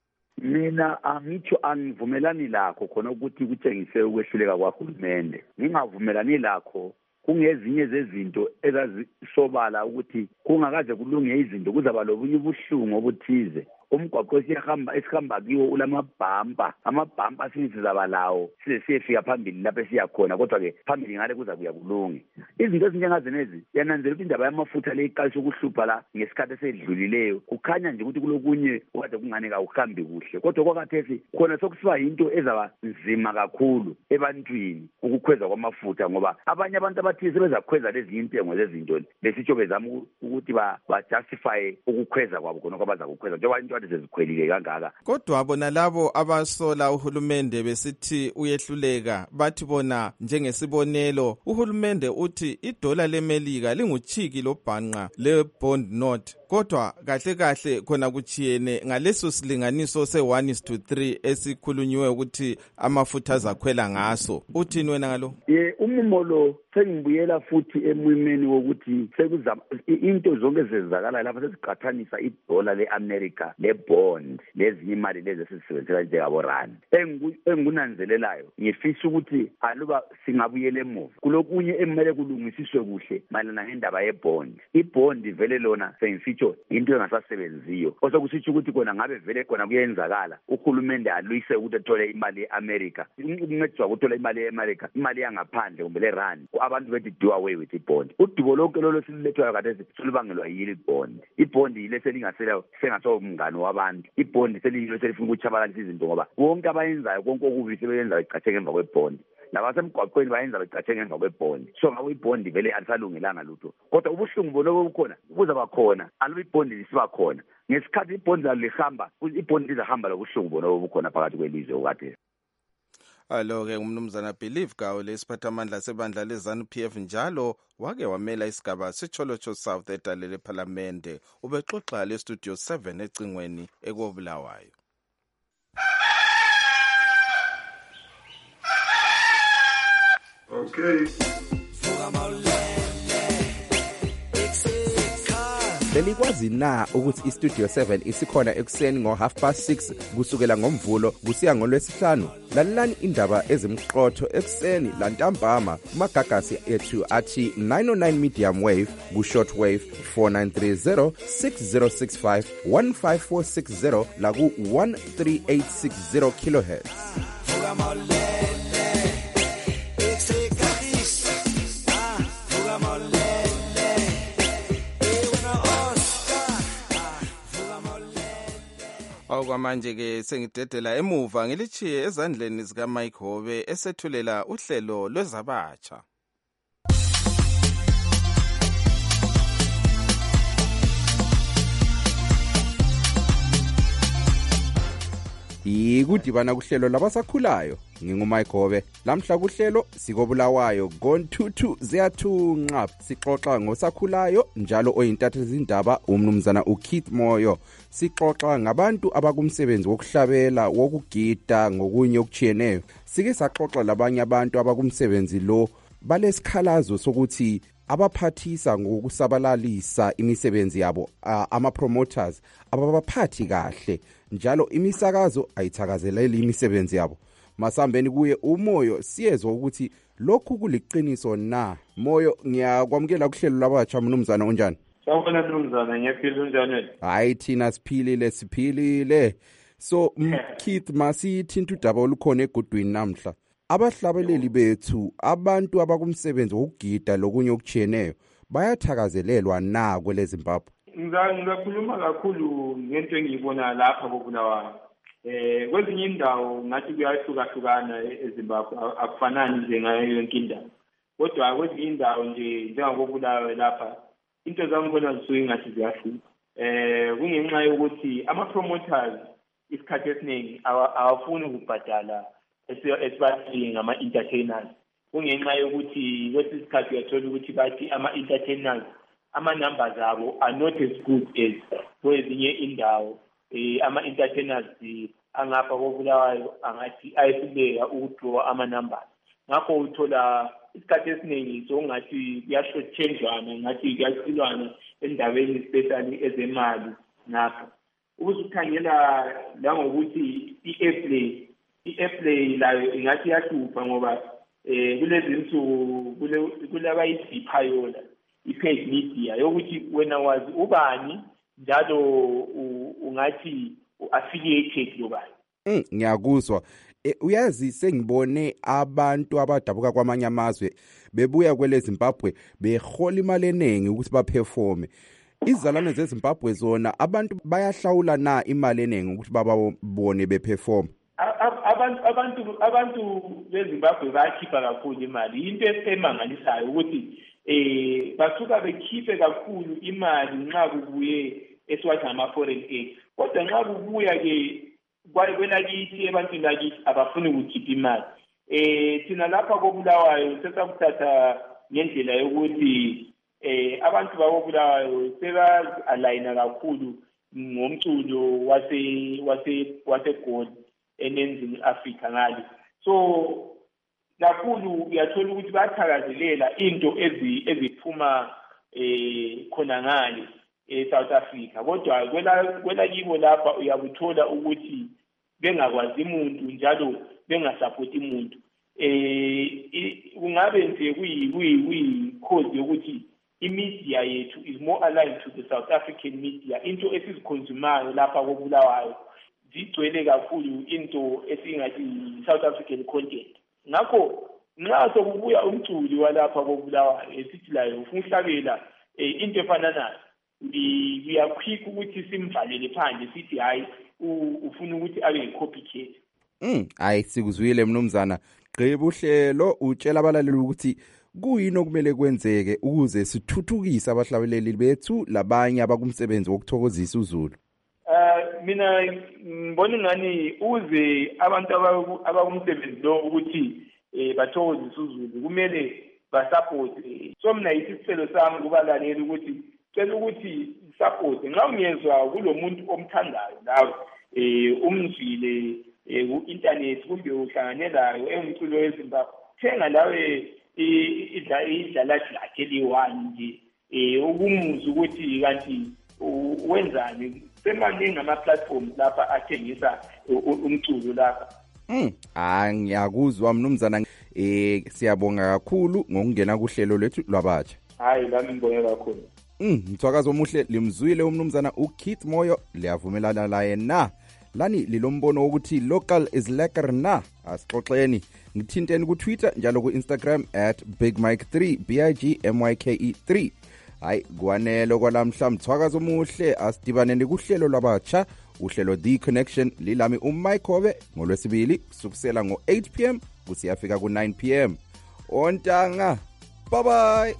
Mina angitsho angivumelani lakho khona ukuthi kutshengise ukwehluleka kwaHulumende. Ngingavumelani lakho kungezinye zezinto ezazisobala ukuthi kungakaze kulunge izinto kuzaba lobunye ubuhlungu obuthize umgwaqo esihamba esihamba kiwo ulamabhampa amabhampa sizaba lawo size siyefika phambili lapho esiyakhona kodwa ke phambili ngale kuza kuya kulunge izinto ezinjengazenezi yananzela ukuthi indaba yamafutha le iqalisa ukuhlupha la ngesikhathi esedlulileyo kukhanya nje ukuthi kulokunye okade kungane kawuhambi kuhle kodwa kwakathesi khona sokusiba into ezaba nzima kakhulu ebantwini ukukhweza kwamafutha ngoba abanye abantu abathi sebezakhweza lezi intengo lezinto lesitsho bezama ukuthi ba justify ukukhweza kwabo khona kwabaza kukhweza njengoba into sezikhwelile kangaka kodwa bona labo abasola uhulumende besithi uyehluleka bathi bona njengesibonelo uhulumende uthi idola lemelika linguchiki lobhanqa le bond note kodwa kahle kahle khona kuchiyene ngaleso silinganiso se one is to three esikhulunywe ukuthi amafutha azakhwela ngaso uthini wena ngalo ye umumo lo sengibuyela futhi emwimeni wokuthi sekuzama into zonke zezakala lapha seziqathanisa idola leAmerica lebond lezinye imali lezi esizisebenzela njengabo rand engunanzelelayo ngifisa ukuthi aluba singabuyela emuva kulokunye emele kulungisiswe kuhle malana ngendaba yebond ibond vele lona sengifitsho into engasasebenziyo osokusitsho ukuthi kona ngabe vele kona kuyenzakala uhulumende aluyise ukuthi ethole imali yeAmerica ukuncediswa ukuthola imali yeAmerica imali yangaphandle kumbe le rand abantu bethi do away with ibond udubo lonke lolo silethwayo kade solubangelwa yile bond ibond yile selingasela sengaso umngane wabantu ibond seliyilo selifuna ukuchabalalisa izinto ngoba wonke abayenzayo konke okubi sebenza icatheke emva kwebond labasemgwaqweni bayenza becatheke emva kwebond so ngawo ibond vele alisalungelanga lutho kodwa ubuhlungu bonobo bukhona kuzaba khona aluba ibond lisiba khona ngesikhathi ibond lihamba ibond lizahamba lobuhlungu bonobo bukhona phakathi kwelizwe okade Alo-ke umnumzana Believe Gawule isiphathamandla sebandla leZANU P F njalo wake wamela isigaba seCholocho South edale leParlamente ubexoxa leStudio seven ecingweni ekobulawayo. Okay. Belikwazi na ukuthi iStudio seven isikhona ekuseni ngo half past six kusukela ngomvulo kusiya ngolwesihlanu lalelani indaba ezimqotho ekuseni lantambama kumagagasi ethu athi nine oh nine medium wave ku short wave four nine three zero six zero six five one five four six zero la ku one three eight six zero kilohertz. Okwamanje ke sengidedela emuva ngilichiye ezandleni zika Mike Hobe esethulela uhlelo lwezabatsha. Ikudibana kuhlelo labasakhulayo ngingumike Hobe lamhla kuhlelo sikobulawayo gone two two ziyathunqa sixoxa ngosakhulayo njalo oyintathe izindaba umnumzana uKeith Moyo sixoxa ngabantu abakumsebenzi wokuhlabela wokugida ngokunye okuchiyeneyo sike saxoxa labanye abantu abakumsebenzi lo balesikhalazo sokuthi abaphathisa ngokusabalalisa imisebenzi yabo uh, ama-promoters ababaphathi kahle njalo imisakazo ayithakazeleli imisebenzi yabo. Masambeni kuye uMoyo siyezwa ukuthi lokhu kuliqiniso na. Moyo, ngiyakwamukela kuhlelo labatsha mnumzana onjani? Sawubona mnumzana, ngiyaphila unjani? Hayi thina siphilile siphilile. So Keith masithinta udaba olukhona egudwini namhla. Abahlabeleli bethu abantu abakumsebenzi wokugida lokunye okujiyeneyo bayathakazelelwa na kwele Zimbabwe? Ngizakhuluma kakhulu ngento engiyibona lapha koBulawayo. Eh kwezinye indawo ngathi kuyahlukahlukana eZimbabwe akufanani nje ngayo yonke indawo. Kodwa kwezinye indawo nje njengakoBulawayo lapha into zangibona zisuke ngathi ziyahluka. Eh kungenxa yokuthi ama promoters isikhathi esiningi awafuni ukubhadala esibathi ngama entertainers. Kungenxa yokuthi kwesikhathi uyathola ukuthi bathi ama entertainers ama numbers abo are not as good as kwezinye indawo. Eh ama entertainers angapha koBulawayo angathi ayesibeka ukudraw ama numbers. Ngakho uthola isikhathi esiningi songathi kuyashotchangeana ngathi kuyacilwana endabeni especially ezemali ngapha. Ukuzikhangela la ngokuthi i-airplay i-airplay layo ingathi yahlupha ngoba eh kulezi insuku kule kulabayidiphayola i-paid media yokuthi wena wazi ubani njalo ungathi affiliated lobani. Mm, ngiyakuzwa. E, uyazi sengibone abantu abadabuka kwamanye amazwe bebuya kwele Zimbabwe behola imali eningi ukuthi baperforme. Izalwane zeZimbabwe zona abantu bayahlawula na imali eningi ukuthi bababone beperform? Abantu abantu abantu beZimbabwe bayakhipha kakhulu imali. Into emangalisayo ukuthi eh basuka bekhiphe kakhulu imali nxa kubuye esiwathi ama foreign aid. Kodwa nxa kubuya ke kwelakithi ebantwini lakithi abafuni ukukhipha imali. Eh thina lapha koBulawayo sesakuthatha ngendlela yokuthi eh abantu bakoBulawayo seba aligna kakhulu ngomculo wase wase waseGoli enenzini Africa ngale. So kakhulu uyathola ukuthi bathakazelela into ezi eziphuma eh khona ngale eSouth Africa. Kodwa kwela kwela yibo lapha uyakuthola ukuthi bengakwazi umuntu njalo bengasupporti umuntu. Eh kungabe nje kuyi kuyi cause yokuthi imedia yethu is more aligned to the South African media. Into esiziconsumayo lapha koBulawayo zigcwele kakhulu into esingathi South African content. Ngakho nxa sokubuya umculi walapha koBulawayo esithi layo ufuna uhlabela into efana nayo uyakhwika ukuthi simvalele phandle sithi hayi ufuna ukuthi abe copycat. Mm, hayi sikuzwile mnumzana. Gqiba uhlelo utshela abalaleli ukuthi kuyini okumele kwenzeke ukuze sithuthukise abahlabeleli bethu labanye abakumsebenzi wokuthokozisa uZulu. Uh mina ngibona ngani uze abantu abakumsebenzi lo ukuthi eh bathokozisa uZulu kumele basupport. So mina isicelo sami kubalaleli ukuthi cela ukuthi support nxa ungezwa kulomuntu omthandayo lawo eh umzwile ku internet kumbe uhlanganelayo emculo weZimbabwe thenga lawe idlala lakhe liwani nje eh ukumuzwa ukuthi kanti wenzani semaningi ama platforms lapha athengisa umculo lapha. Mm, ah ngiyakuzwa mnumzana. Eh siyabonga kakhulu ngokungena kuhlelo lethu lwabatsha. Hayi lami ngibonga kakhulu. Mm, mthwakazo omuhle limzwile umnumzana uKeith Moyo liyavumelana laye na. Lani lilombono ukuthi local is lekker na. Asixoxeni. Ngithinteni ku Twitter njalo ku Instagram at big mike three b i g m y k e three. Hayi kwanelo kwalamhla mthwakazo omuhle asidibaneni kuhlelo lwabatsha uhlelo The Connection lilami uMike Hobe ngolwesibili kusukela ngo eight p m kusiyafika ku nine p m. Ontanga. Bye bye.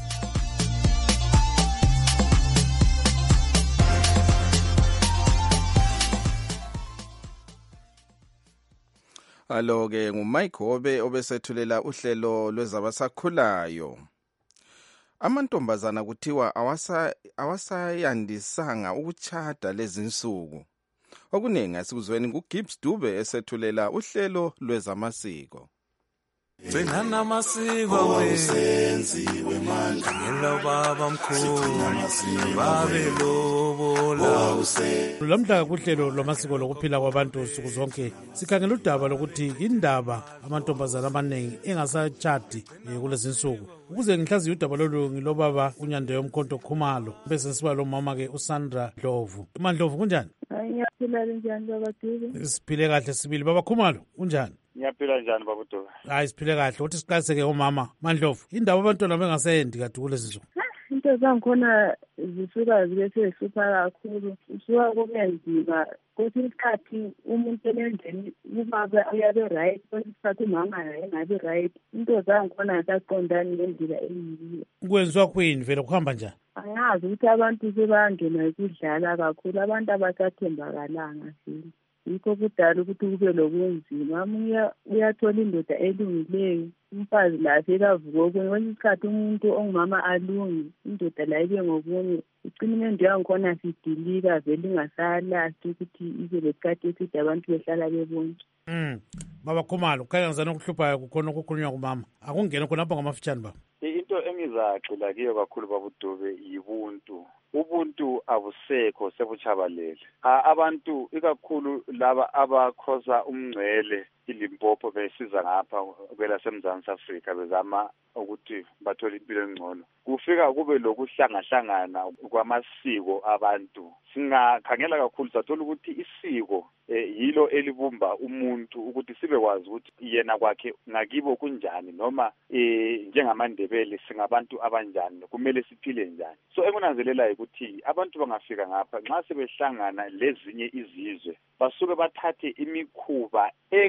Alo ke nguMike Hobe obesethulela uhlelo lwezabasakhulayo. Amantombazana kuthiwa awasa awasayandisanga ukuchada lezinsuku. Okuningi asikuzweni kuGibbs Dube esethulela uhlelo lwezamasiko. gcinana amasiko wawusenziwe manje ngela baba mkhulu babe lobola lamhla kuhlelo lwamasiko lokuphila kwabantu nsuku zonke sikhangela udaba lokuthi indaba amantombazana amaningi engasatshadi eh, kulezi nsuku. Ukuze ngihlaziye udaba lolu ngilobaba uNyande Yomkhonto Khumalo bese siba lo mama-ke usandra Dlovu. Mandlovu kunjani? Ngiyaphila njani baba Dube? Siphile kahle sibili. Baba Khumalo unjani? Ngiyaphila njani baba Dube? Hayi siphile kahle. Uthi siqaliseke umama Mandlovu. Indaba abantwana bengasendi kade kulezi nsuku. Into zangikhona zisuka zibe sezihlupha kakhulu. Usuka kubenzima. Kwesinye isikhathi umuntu emendeni ubaba uyabe right, kwesinye isikhathi umama naye engabi right. Into zangikhona azaqondani ngendlela eyiyo. Kwenziwa kwini vele kuhamba njani? Angazi ukuthi abantu sebangena ukudlala kakhulu, abantu abasathembakalanga vele. Yikho kudala ukuthi kube lobunzima. Omunye uyathola indoda elungileyo, umfazi lahle ekavuka okunye. Kwesinye isikhathi umuntu ongumama alungi, indoda la ibe ngokunye. Igcina imendo yangikhona sidilika vele ingasalasti ukuthi ibe lesikhathi eside abantu behlala bebonke. Mm. Baba Khumalo, khaya ngizana ukuhluphayo kukhona ukukhulunywa kumama. Akungena khonapha ngamafitshane baba. Into engizagxila kiyo kakhulu baba Dube yibuntu. Ubuntu abusekho sebuchabalele. Abantu ikakhulu laba abakhoza umngcele iLimpopo besiza ngapha kwela semzansi Afrika bezama ukuthi bathole impilo engcono. Kufika kube lokuhlangahlangana kwamasiko abantu. Singakhangela kakhulu sathola ukuthi isiko eh, yilo elibumba umuntu ukuthi sibe kwazi ukuthi yena kwakhe ngakibo kunjani noma eh, njengamandebele singabantu abanjani kumele siphile njani. So engunanzelela ukuthi abantu bangafika ngapha nxa sebehlangana lezinye izizwe basuke bathathe imikhuba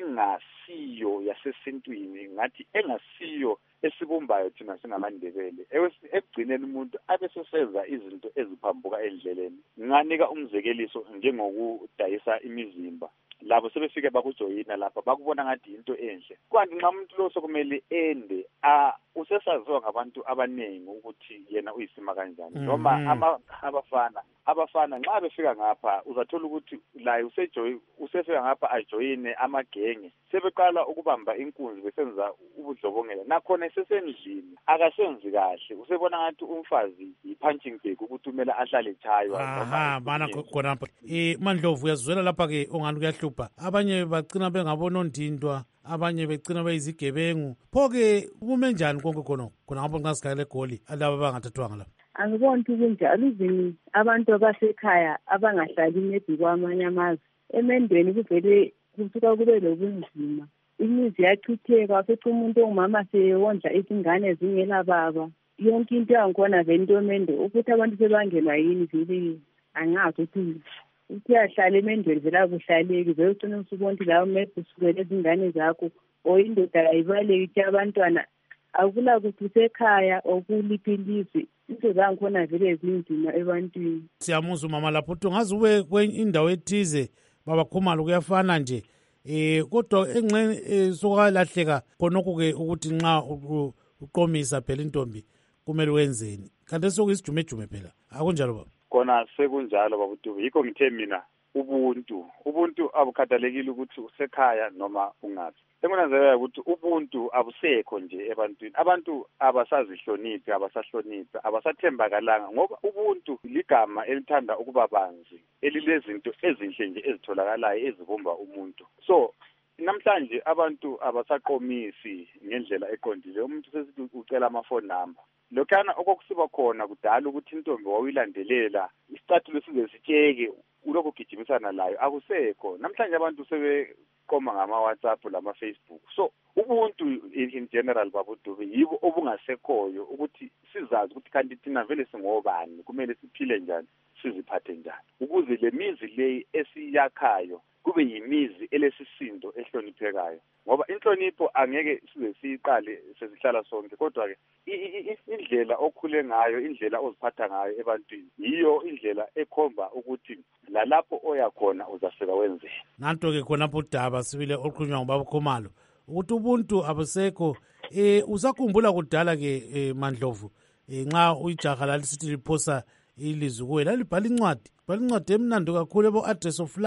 engasiyo yasesintwini ngathi engasiyo esibumbayo thina singamandebele ekugcineni umuntu abesesenza izinto eziphambuka endleleni. Nganika umzekeliso njengokudayisa imizimba. Labo sebefike bakujoyina lapha bakubona ngathi into enhle. Kanti nxa umuntu lo sokumele ende a usesaziwa ngabantu abanengi ukuthi yena uyisima kanjani noma ama abafana abafana nxa befika ngapha uzathola ukuthi la usejoy usefika ngapha ajoyine amagenge sebeqala ukubamba inkunzi besenza ubudlobongela nakhona sesendlini akasenzi kahle usebona ngathi umfazi yi-punching bag ukuthi kumele ahlale chaywa. Aha bana khonapha eh Mandlovu uyazwela lapha ke ongani kuyahlupha abanye bagcina bengabona ondindwa abanye begcina beyizigebengu pho-ke kume njani konke khona khona ngapho nxa sikhayela egoli alaba abangathathwanga lapha. Angiboni ukuthi kunjalo izini abantu abasekhaya abangahlali maybe kwamanye amazwe emendweni kuvele kusuka kube lobunzima. Imizi yachitheka futhi umuntu ongumama sewondla izingane zingela baba. Yonke into yangikhona vele into emendo ukuthi abantu sebangelwa yini vele angazi ukuthi uyahlala emendweni vele akuhlaleki vele ugcina usubona ukuthi lawo maybe usukele izingane zakho oyindoda ayibaleki ukuthi abantwana akula kuthi usekhaya okuliphi ilizwe into zangikhona vele ezinzima ebantwini. Siyamuzwa umama lapho uthi ungaze ube kwendawo ethize baba Khumalo kuyafana nje eh kodwa engxeni sokalahleka khonokho-ke ukuthi nxa uqomisa phela intombi kumele wenzeni kanti sokuyisijumejume phela akunjalo baba. Kona sekunjalo baba Dube yikho ngithe mina ubuntu ubuntu abukhathalekile ukuthi usekhaya noma ungaphi. Engunanzelela ukuthi ubuntu abusekho nje ebantwini. Abantu abasazihloniphi abasahloniphi abasathembakalanga ngoba ubuntu ligama elithanda ukuba banzi elilezinto ezinhle nje ezitholakalayo ezibumba umuntu. So namhlanje abantu abasaqomisi ngendlela eqondile. Umuntu sesithi ucela amafoni number. Lokhana okokusiba khona kudala ukuthi intombi wayilandelela isicathulo size sitsheke ulokho gijimisana layo akusekho. Namhlanje abantu sebeqoma ngama WhatsApp lama Facebook. So ubuntu in general baba Dube yibo obungasekhoyo ukuthi sizazi ukuthi kanti thina vele singobani kumele siphile njani siziphathe njani ukuze le mizi le esiyakhayo kube yimizi elesisindo ehloniphekayo ngoba inhlonipho angeke size siqale sesihlala sonke kodwa ke indlela okhule ngayo indlela oziphatha ngayo ebantwini yiyo indlela ekhomba ukuthi lalapho oya khona uzafika wenzeni. Nanto ke khona udaba sibile oqhunywa ngubaba Khumalo ukuthi ubuntu abusekho. Eh usakhumbula kudala ke eh, Mandlovu eh, nxa uyijaha lalisithi liphosa ilizwi kuwe lalibhala incwadi bhala incwadi emnandi kakhulu ebo Address of Love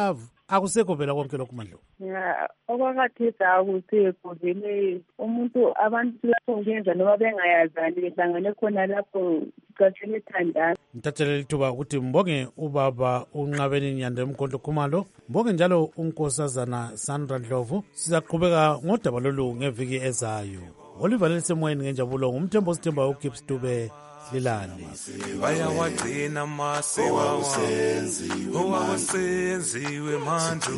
akusekho phela konke lokhu Mandlovu. Ya, okwakhathesi akusekho vele umuntu abantu lapho ngenza noma bengayazani behlangane khona lapho sicashele thandana. Ngithathele lithuba ukuthi mbonge ubaba uNqabeni Nyande Mkhonto Khumalo, mbonge njalo unkosazana Sandra Ndlovu. Sizaqhubeka ngodaba lolu ngeviki ezayo. Oliver lesemoyeni ngenjabulo ngumthembo sithemba uGibbs Dube Lilani. Bayawagcina amasiko owakusenziwe manje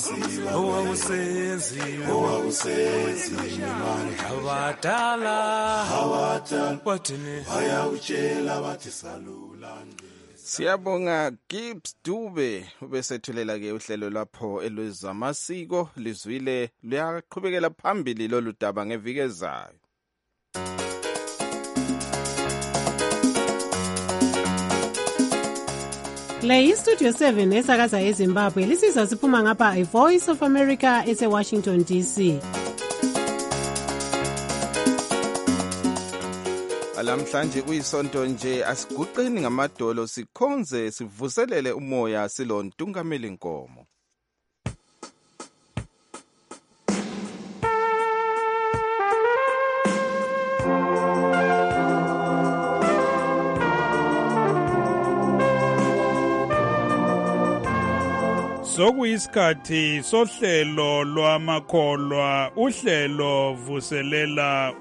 owakusenziwe abadala bathini bayawutshela bathi salulande. Siyabonga Gibbs Dube ubesethulela ke uhlelo lapho elwezamasiko lizwile luyaqhubekela phambili lolu daba ngeviki ezayo. Le iStudio seven esakaza eZimbabwe lisizwa siphuma ngapha iVoice of America ese-Washington D C. Alamhlanje kuyisonto nje asiguqeni ngamadolo sikhonze sivuselele umoya silo Ntungameli Nkomo. Sokuyisikhathi sohlelo lwamakholwa uhlelo vuselela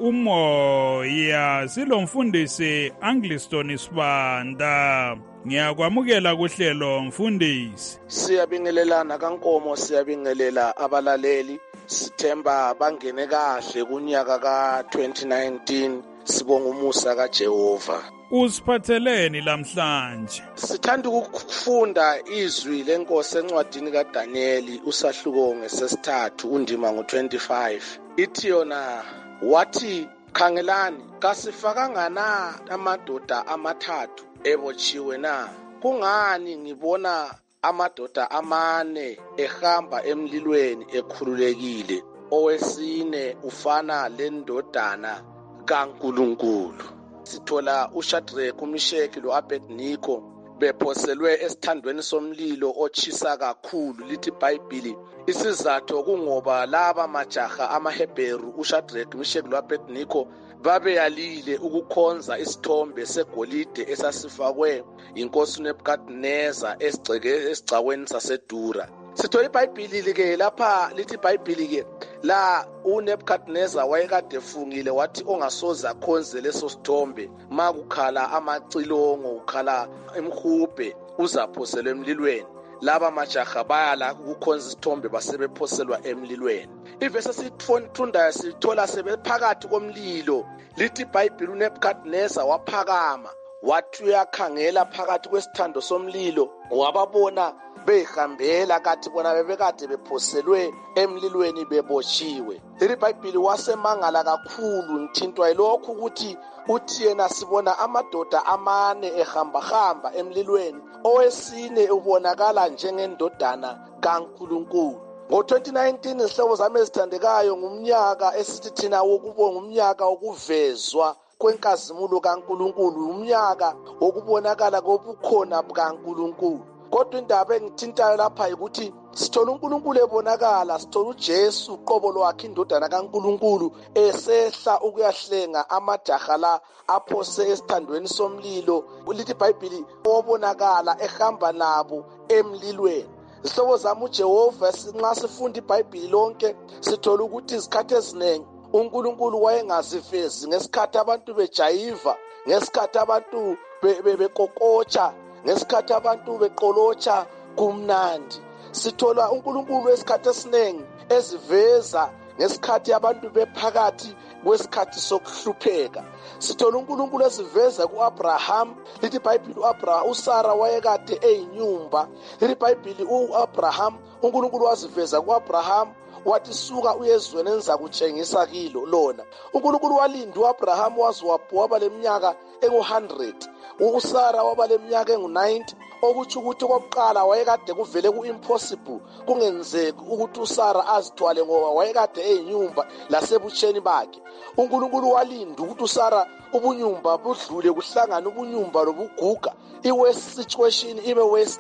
umoya silomfundisi Angliston Sibanda. Ngiyakwamukela kuhlelo mfundisi. Siyabingelelana kaNkomo, siyabingelela abalaleli. Sithemba bangene kahle kunyaka ka twenty nineteen. Sibonga umusa kaJehova. Usiphatheleni lamhlanje? Sithanda ukufunda izwi lenkosi encwadini kaDaniel usahluko ngesesithathu undima ngo twenty-five. Ithi yona wathi khangelani kasifakanga na amadoda amathathu ebotshiwe na? Kungani ngibona amadoda amane ehamba emlilweni ekhululekile? Owesine ufana lendodana kaNkulunkulu. Sithola uShadrach, uMeshaki loAbednego bephoselwe esithandweni somlilo otshisa kakhulu. Lithi iBhayibhili isizathu kungoba laba majaha amaHebheru uShadrach, uMeshaki loAbednego babeyalile ukukhonza isithombe segolide esasifakwe inkosi uNebukadneza esigcaweni saseDura. Sithola iBhayibhili ke lapha lithi iBhayibhili ke la uNebukadneza wayekade efungile wathi ongasoza akhonze leso sithombe makukhala amacilongo ukhala emhubhe uzaphoselwa emlilweni. Laba majaha bayala ukukhonza isithombe basebephoselwa emlilweni. Ivesi sithundayo sithola sebephakathi komlilo. Lithi iBhayibhili uNebukadneza waphakama wathi uyakhangela phakathi kwesithando somlilo wababona behambela kathi bona bebekade bephoselwe emlilweni bebotshiwe. Leli iBhayibhili wasemangala kakhulu ngithintwa yilokhu ukuthi uthi yena sibona amadoda amane ehamba hamba emlilweni, owesine ubonakala njengendodana kaNkulunkulu. Ngo twenty nineteen isihlobo zami ezithandekayo ngumnyaka esithi thina wokubonga umnyaka wokuvezwa kwenkazimulo kaNkulunkulu, umnyaka wokubonakala kobukhona bukaNkulunkulu. Kodwa indaba engithintayo lapha ukuthi sithola uNkulunkulu ebonakala, sithola uJesu uqobo lwakhe indodana kaNkulunkulu esehla ukuyahlenga amajaha la aphose esithandweni somlilo. Lithi iBhayibhili obonakala ehamba nabo emlilweni. Isihlobo zami uJehova nxa sifunda iBhayibhili lonke sithola ukuthi izikhathi eziningi uNkulunkulu wayengazivezi ngesikhathi abantu bejayiva, ngesikhathi abantu bekokotsha, ngesikhathi abantu beqolotsha kumnandi. Sithola uNkulunkulu esikhathi esiningi eziveza ngesikhathi abantu bephakathi kwesikhathi sokuhlupheka. Sithola uNkulunkulu eziveza kuAbraham. Lithi iBhayibhili uAbraham uSara wayekade eyinyumba. Lithi iBhayibhili uAbraham uNkulunkulu waziveza kuAbraham wathi suka uyezweni enzakutshengisa kilo lona. uNkulunkulu walinda uAbraham waze waba leminyaka engu one hundred. uSara waba leminyaka engu ninety, okuthi ukuthi kokuqala wayekade kuvele ku-impossible kungenzeki ukuthi uSara azithwale ngoba wayekade eyinyumba lasebutsheni bakhe. uNkulunkulu walinda ukuthi uSara ubunyumba budlule kuhlangana ubunyumba lobuguga, iwest situation ibe west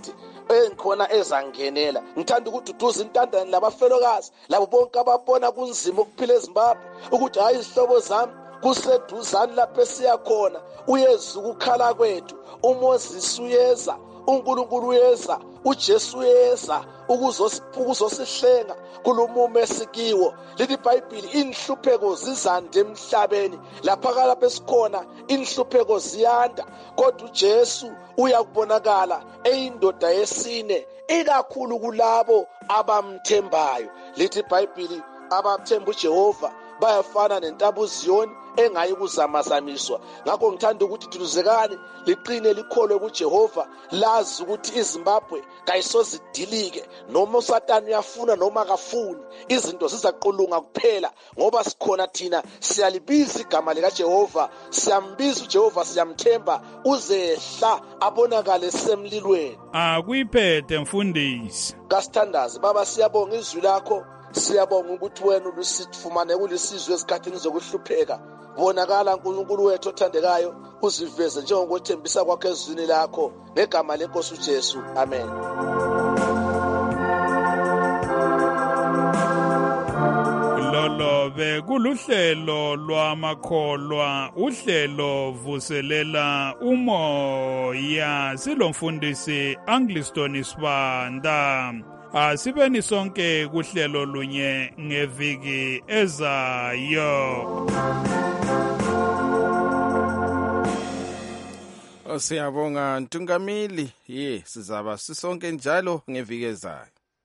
engikhona ezangenela. Ngithanda ukuthi uduze intandane labafelokazi labo bonke ababona kunzima ukuphila eZimbabwe ukuthi hayi izihlobo zami kuseduzane lapho esiyakhona. Uyeza ukukhala kwethu, uMoses uyeza, uNkulunkulu uyeza, uJesu uyeza ukuzosihlenga kulumumo esikiwo. Lithi iBhayibheli inhlupheko zizande emhlabeni, lapha kalapho esikhona inhlupheko ziyanda, kodwa uJesu uyakubonakala eyindoda yesine ikakhulu kulabo abamthembayo. Lithi iBhayibheli abathemba uJehova bayafana nentaba uZiyoni engayi kuzamazamiswa. Ngakho ngithanda ukuthi thuluzekani liqine likholwe kuJehova, lazi ukuthi iZimbabwe kayisozidilike noma uSatani uyafuna noma akafuni, izinto zizaqulunga kuphela ngoba sikhona thina siyalibiza igama likaJehova, siyambiza uJehova, siyamthemba uzehla abonakale semlilweni. Akuyiphethe mfundisi. Kasithandazi baba, siyabonga izwi lakho, siyabonga ukuthi wena ulusifumane kulisizwe esikhathini zokuhlupheka. Bonakala uNkulunkulu wethu othandekayo, uziveze njengokuthembisa kwakho ezwini lakho ngegama lenkosi uJesu. Amen. Lolo bekuluhlelo lwamakholwa, uhlelo vuselela umoya, silomfundisi Angliston Sibanda. Asibeni sonke kuhlelo lunye ngeviki ezayo. Siyabonga Ntungamili. Ye, sizaba sisonke njalo ngeviki ezayo.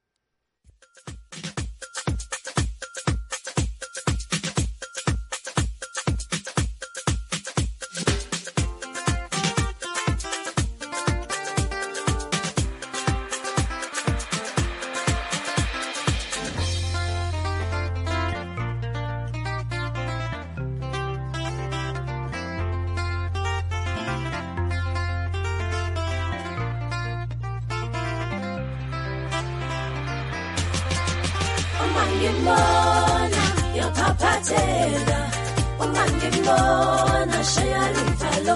Umangibona yaphaphazela, umangibona shaya luvalo.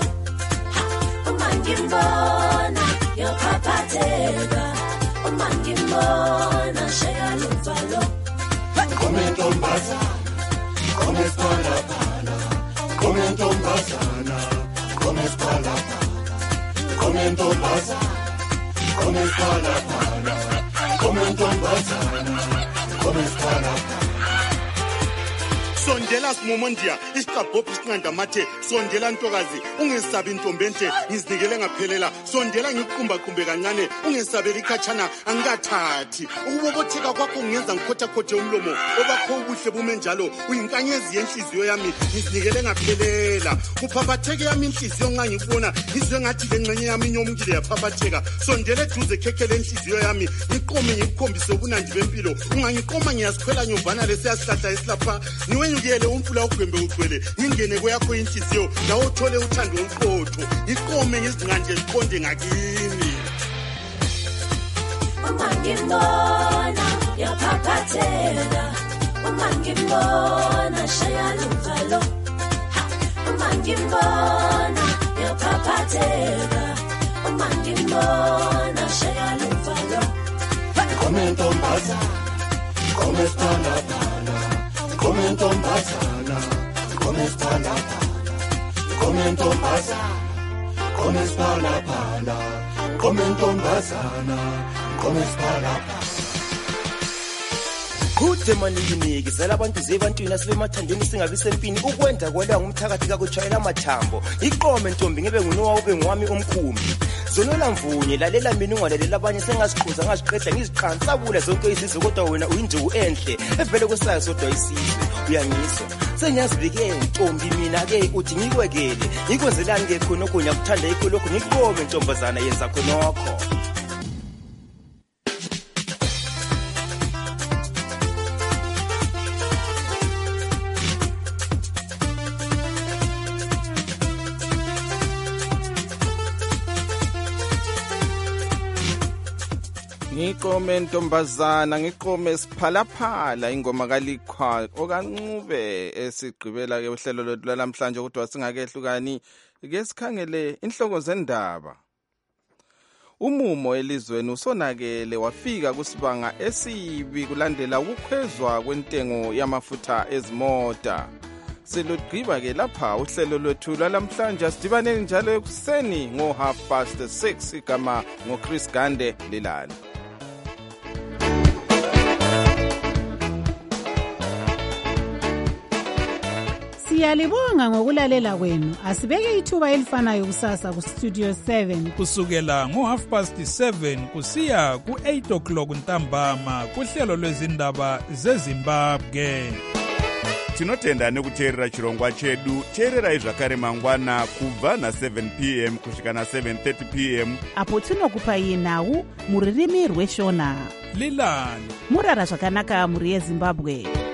Umangibona yaphaphazela, umangibona shaya luvalo. Komentombazana, komespalapala, komentombazana, komespalapala, komentombazana, komespalapala, komentombazana. Sondela simomondia isiqabhophi isiqanda mathe, sondela ntokazi ungesabi intombente ngizinikele ngaphelela, sondela ngiqumba qumbe kancane ungesabeli khatshana angikathathi. Ukubobotheka kwakho ungenza ngikhotha khothe umlomo, obakho ubuhle bume njalo uyinkanyezi yenhliziyo yami ngizinikele ngaphelela. Kuphaphatheke yami inhliziyo nxa ngikubona ngizwe ngathi lengxenye yami inyomukile yaphaphatheka. Sondela eduze khekhe lenhliziyo yami ngiqome ngikukhombise ubunandi bempilo, ungangiqoma ngiyasikhwela nyovana lesiyasihlahla esilapha niwe ngiyele umfula ugwembe ugcwele ngingene kweyakho inhliziyo lawo uthole uthando oluqotho iqome ngezinqanje ziqonde ngakini. Umangibona yaphaphazela, umangibona shaya luvalo. Umangibona yaphaphazela, umangibona shaya luvalo. Komentombazana, komespalapala, komentombazana, komespalapala, komentombazana, komespalapala, komentombazana, komespalapala. Kude maningi zala abantu zebantwini asibemathandweni singabi sempini ukwenza kwela ngumthakathi kakutshayela amathambo. Iqome ntombi ngebe ngunowa ube ngwami omkhumbi. Zonela mvunye lalela mina ungalalela abanye sengaziqhunza ngaziqeda ngiziqhansabula zonke izizwe kodwa wena uyinjuku enhle evele kwesayo sodwa isizwe uyangizwa. Sengiyazivikela ntombi mina ke uthi ngikwekele ngikwenzelani ke khonokho ngiyakuthanda ikho lokho ngiqome ntombazana yenza khonokho. Ngiqome ntombazana ngiqome siphalaphala ingoma kaLikhwa okancube esigqibela ke uhlelo lwethu lamhlanje kodwa singakehlukani ke sikhangele inhloko zendaba. umumo elizweni usonakele wafika kusibanga esibi kulandela ukukhwezwa kwentengo yamafutha ezimota. Silugqiba-ke lapha uhlelo lwethu lwalamhlanje. Sidibaneni njalo ekuseni ngo half past six. Igama ngoChris Gande. Lilani. Siyalibonga ngokulalela kwenu. Asibeke ithuba elifanayo kusasa ku Studio seven kusukela ngo half past seven kusiya ku eight o'clock ntambama kuhlelo lwezindaba zeZimbabwe. Tinotenda nekuteerera chirongwa chedu. Teererai zvakare mangwana kubva na seven p m kusvika na seven thirty p m apo tinokupai nhau muririmi rweshona. Lilani. Murara zvakanaka muri yeZimbabwe.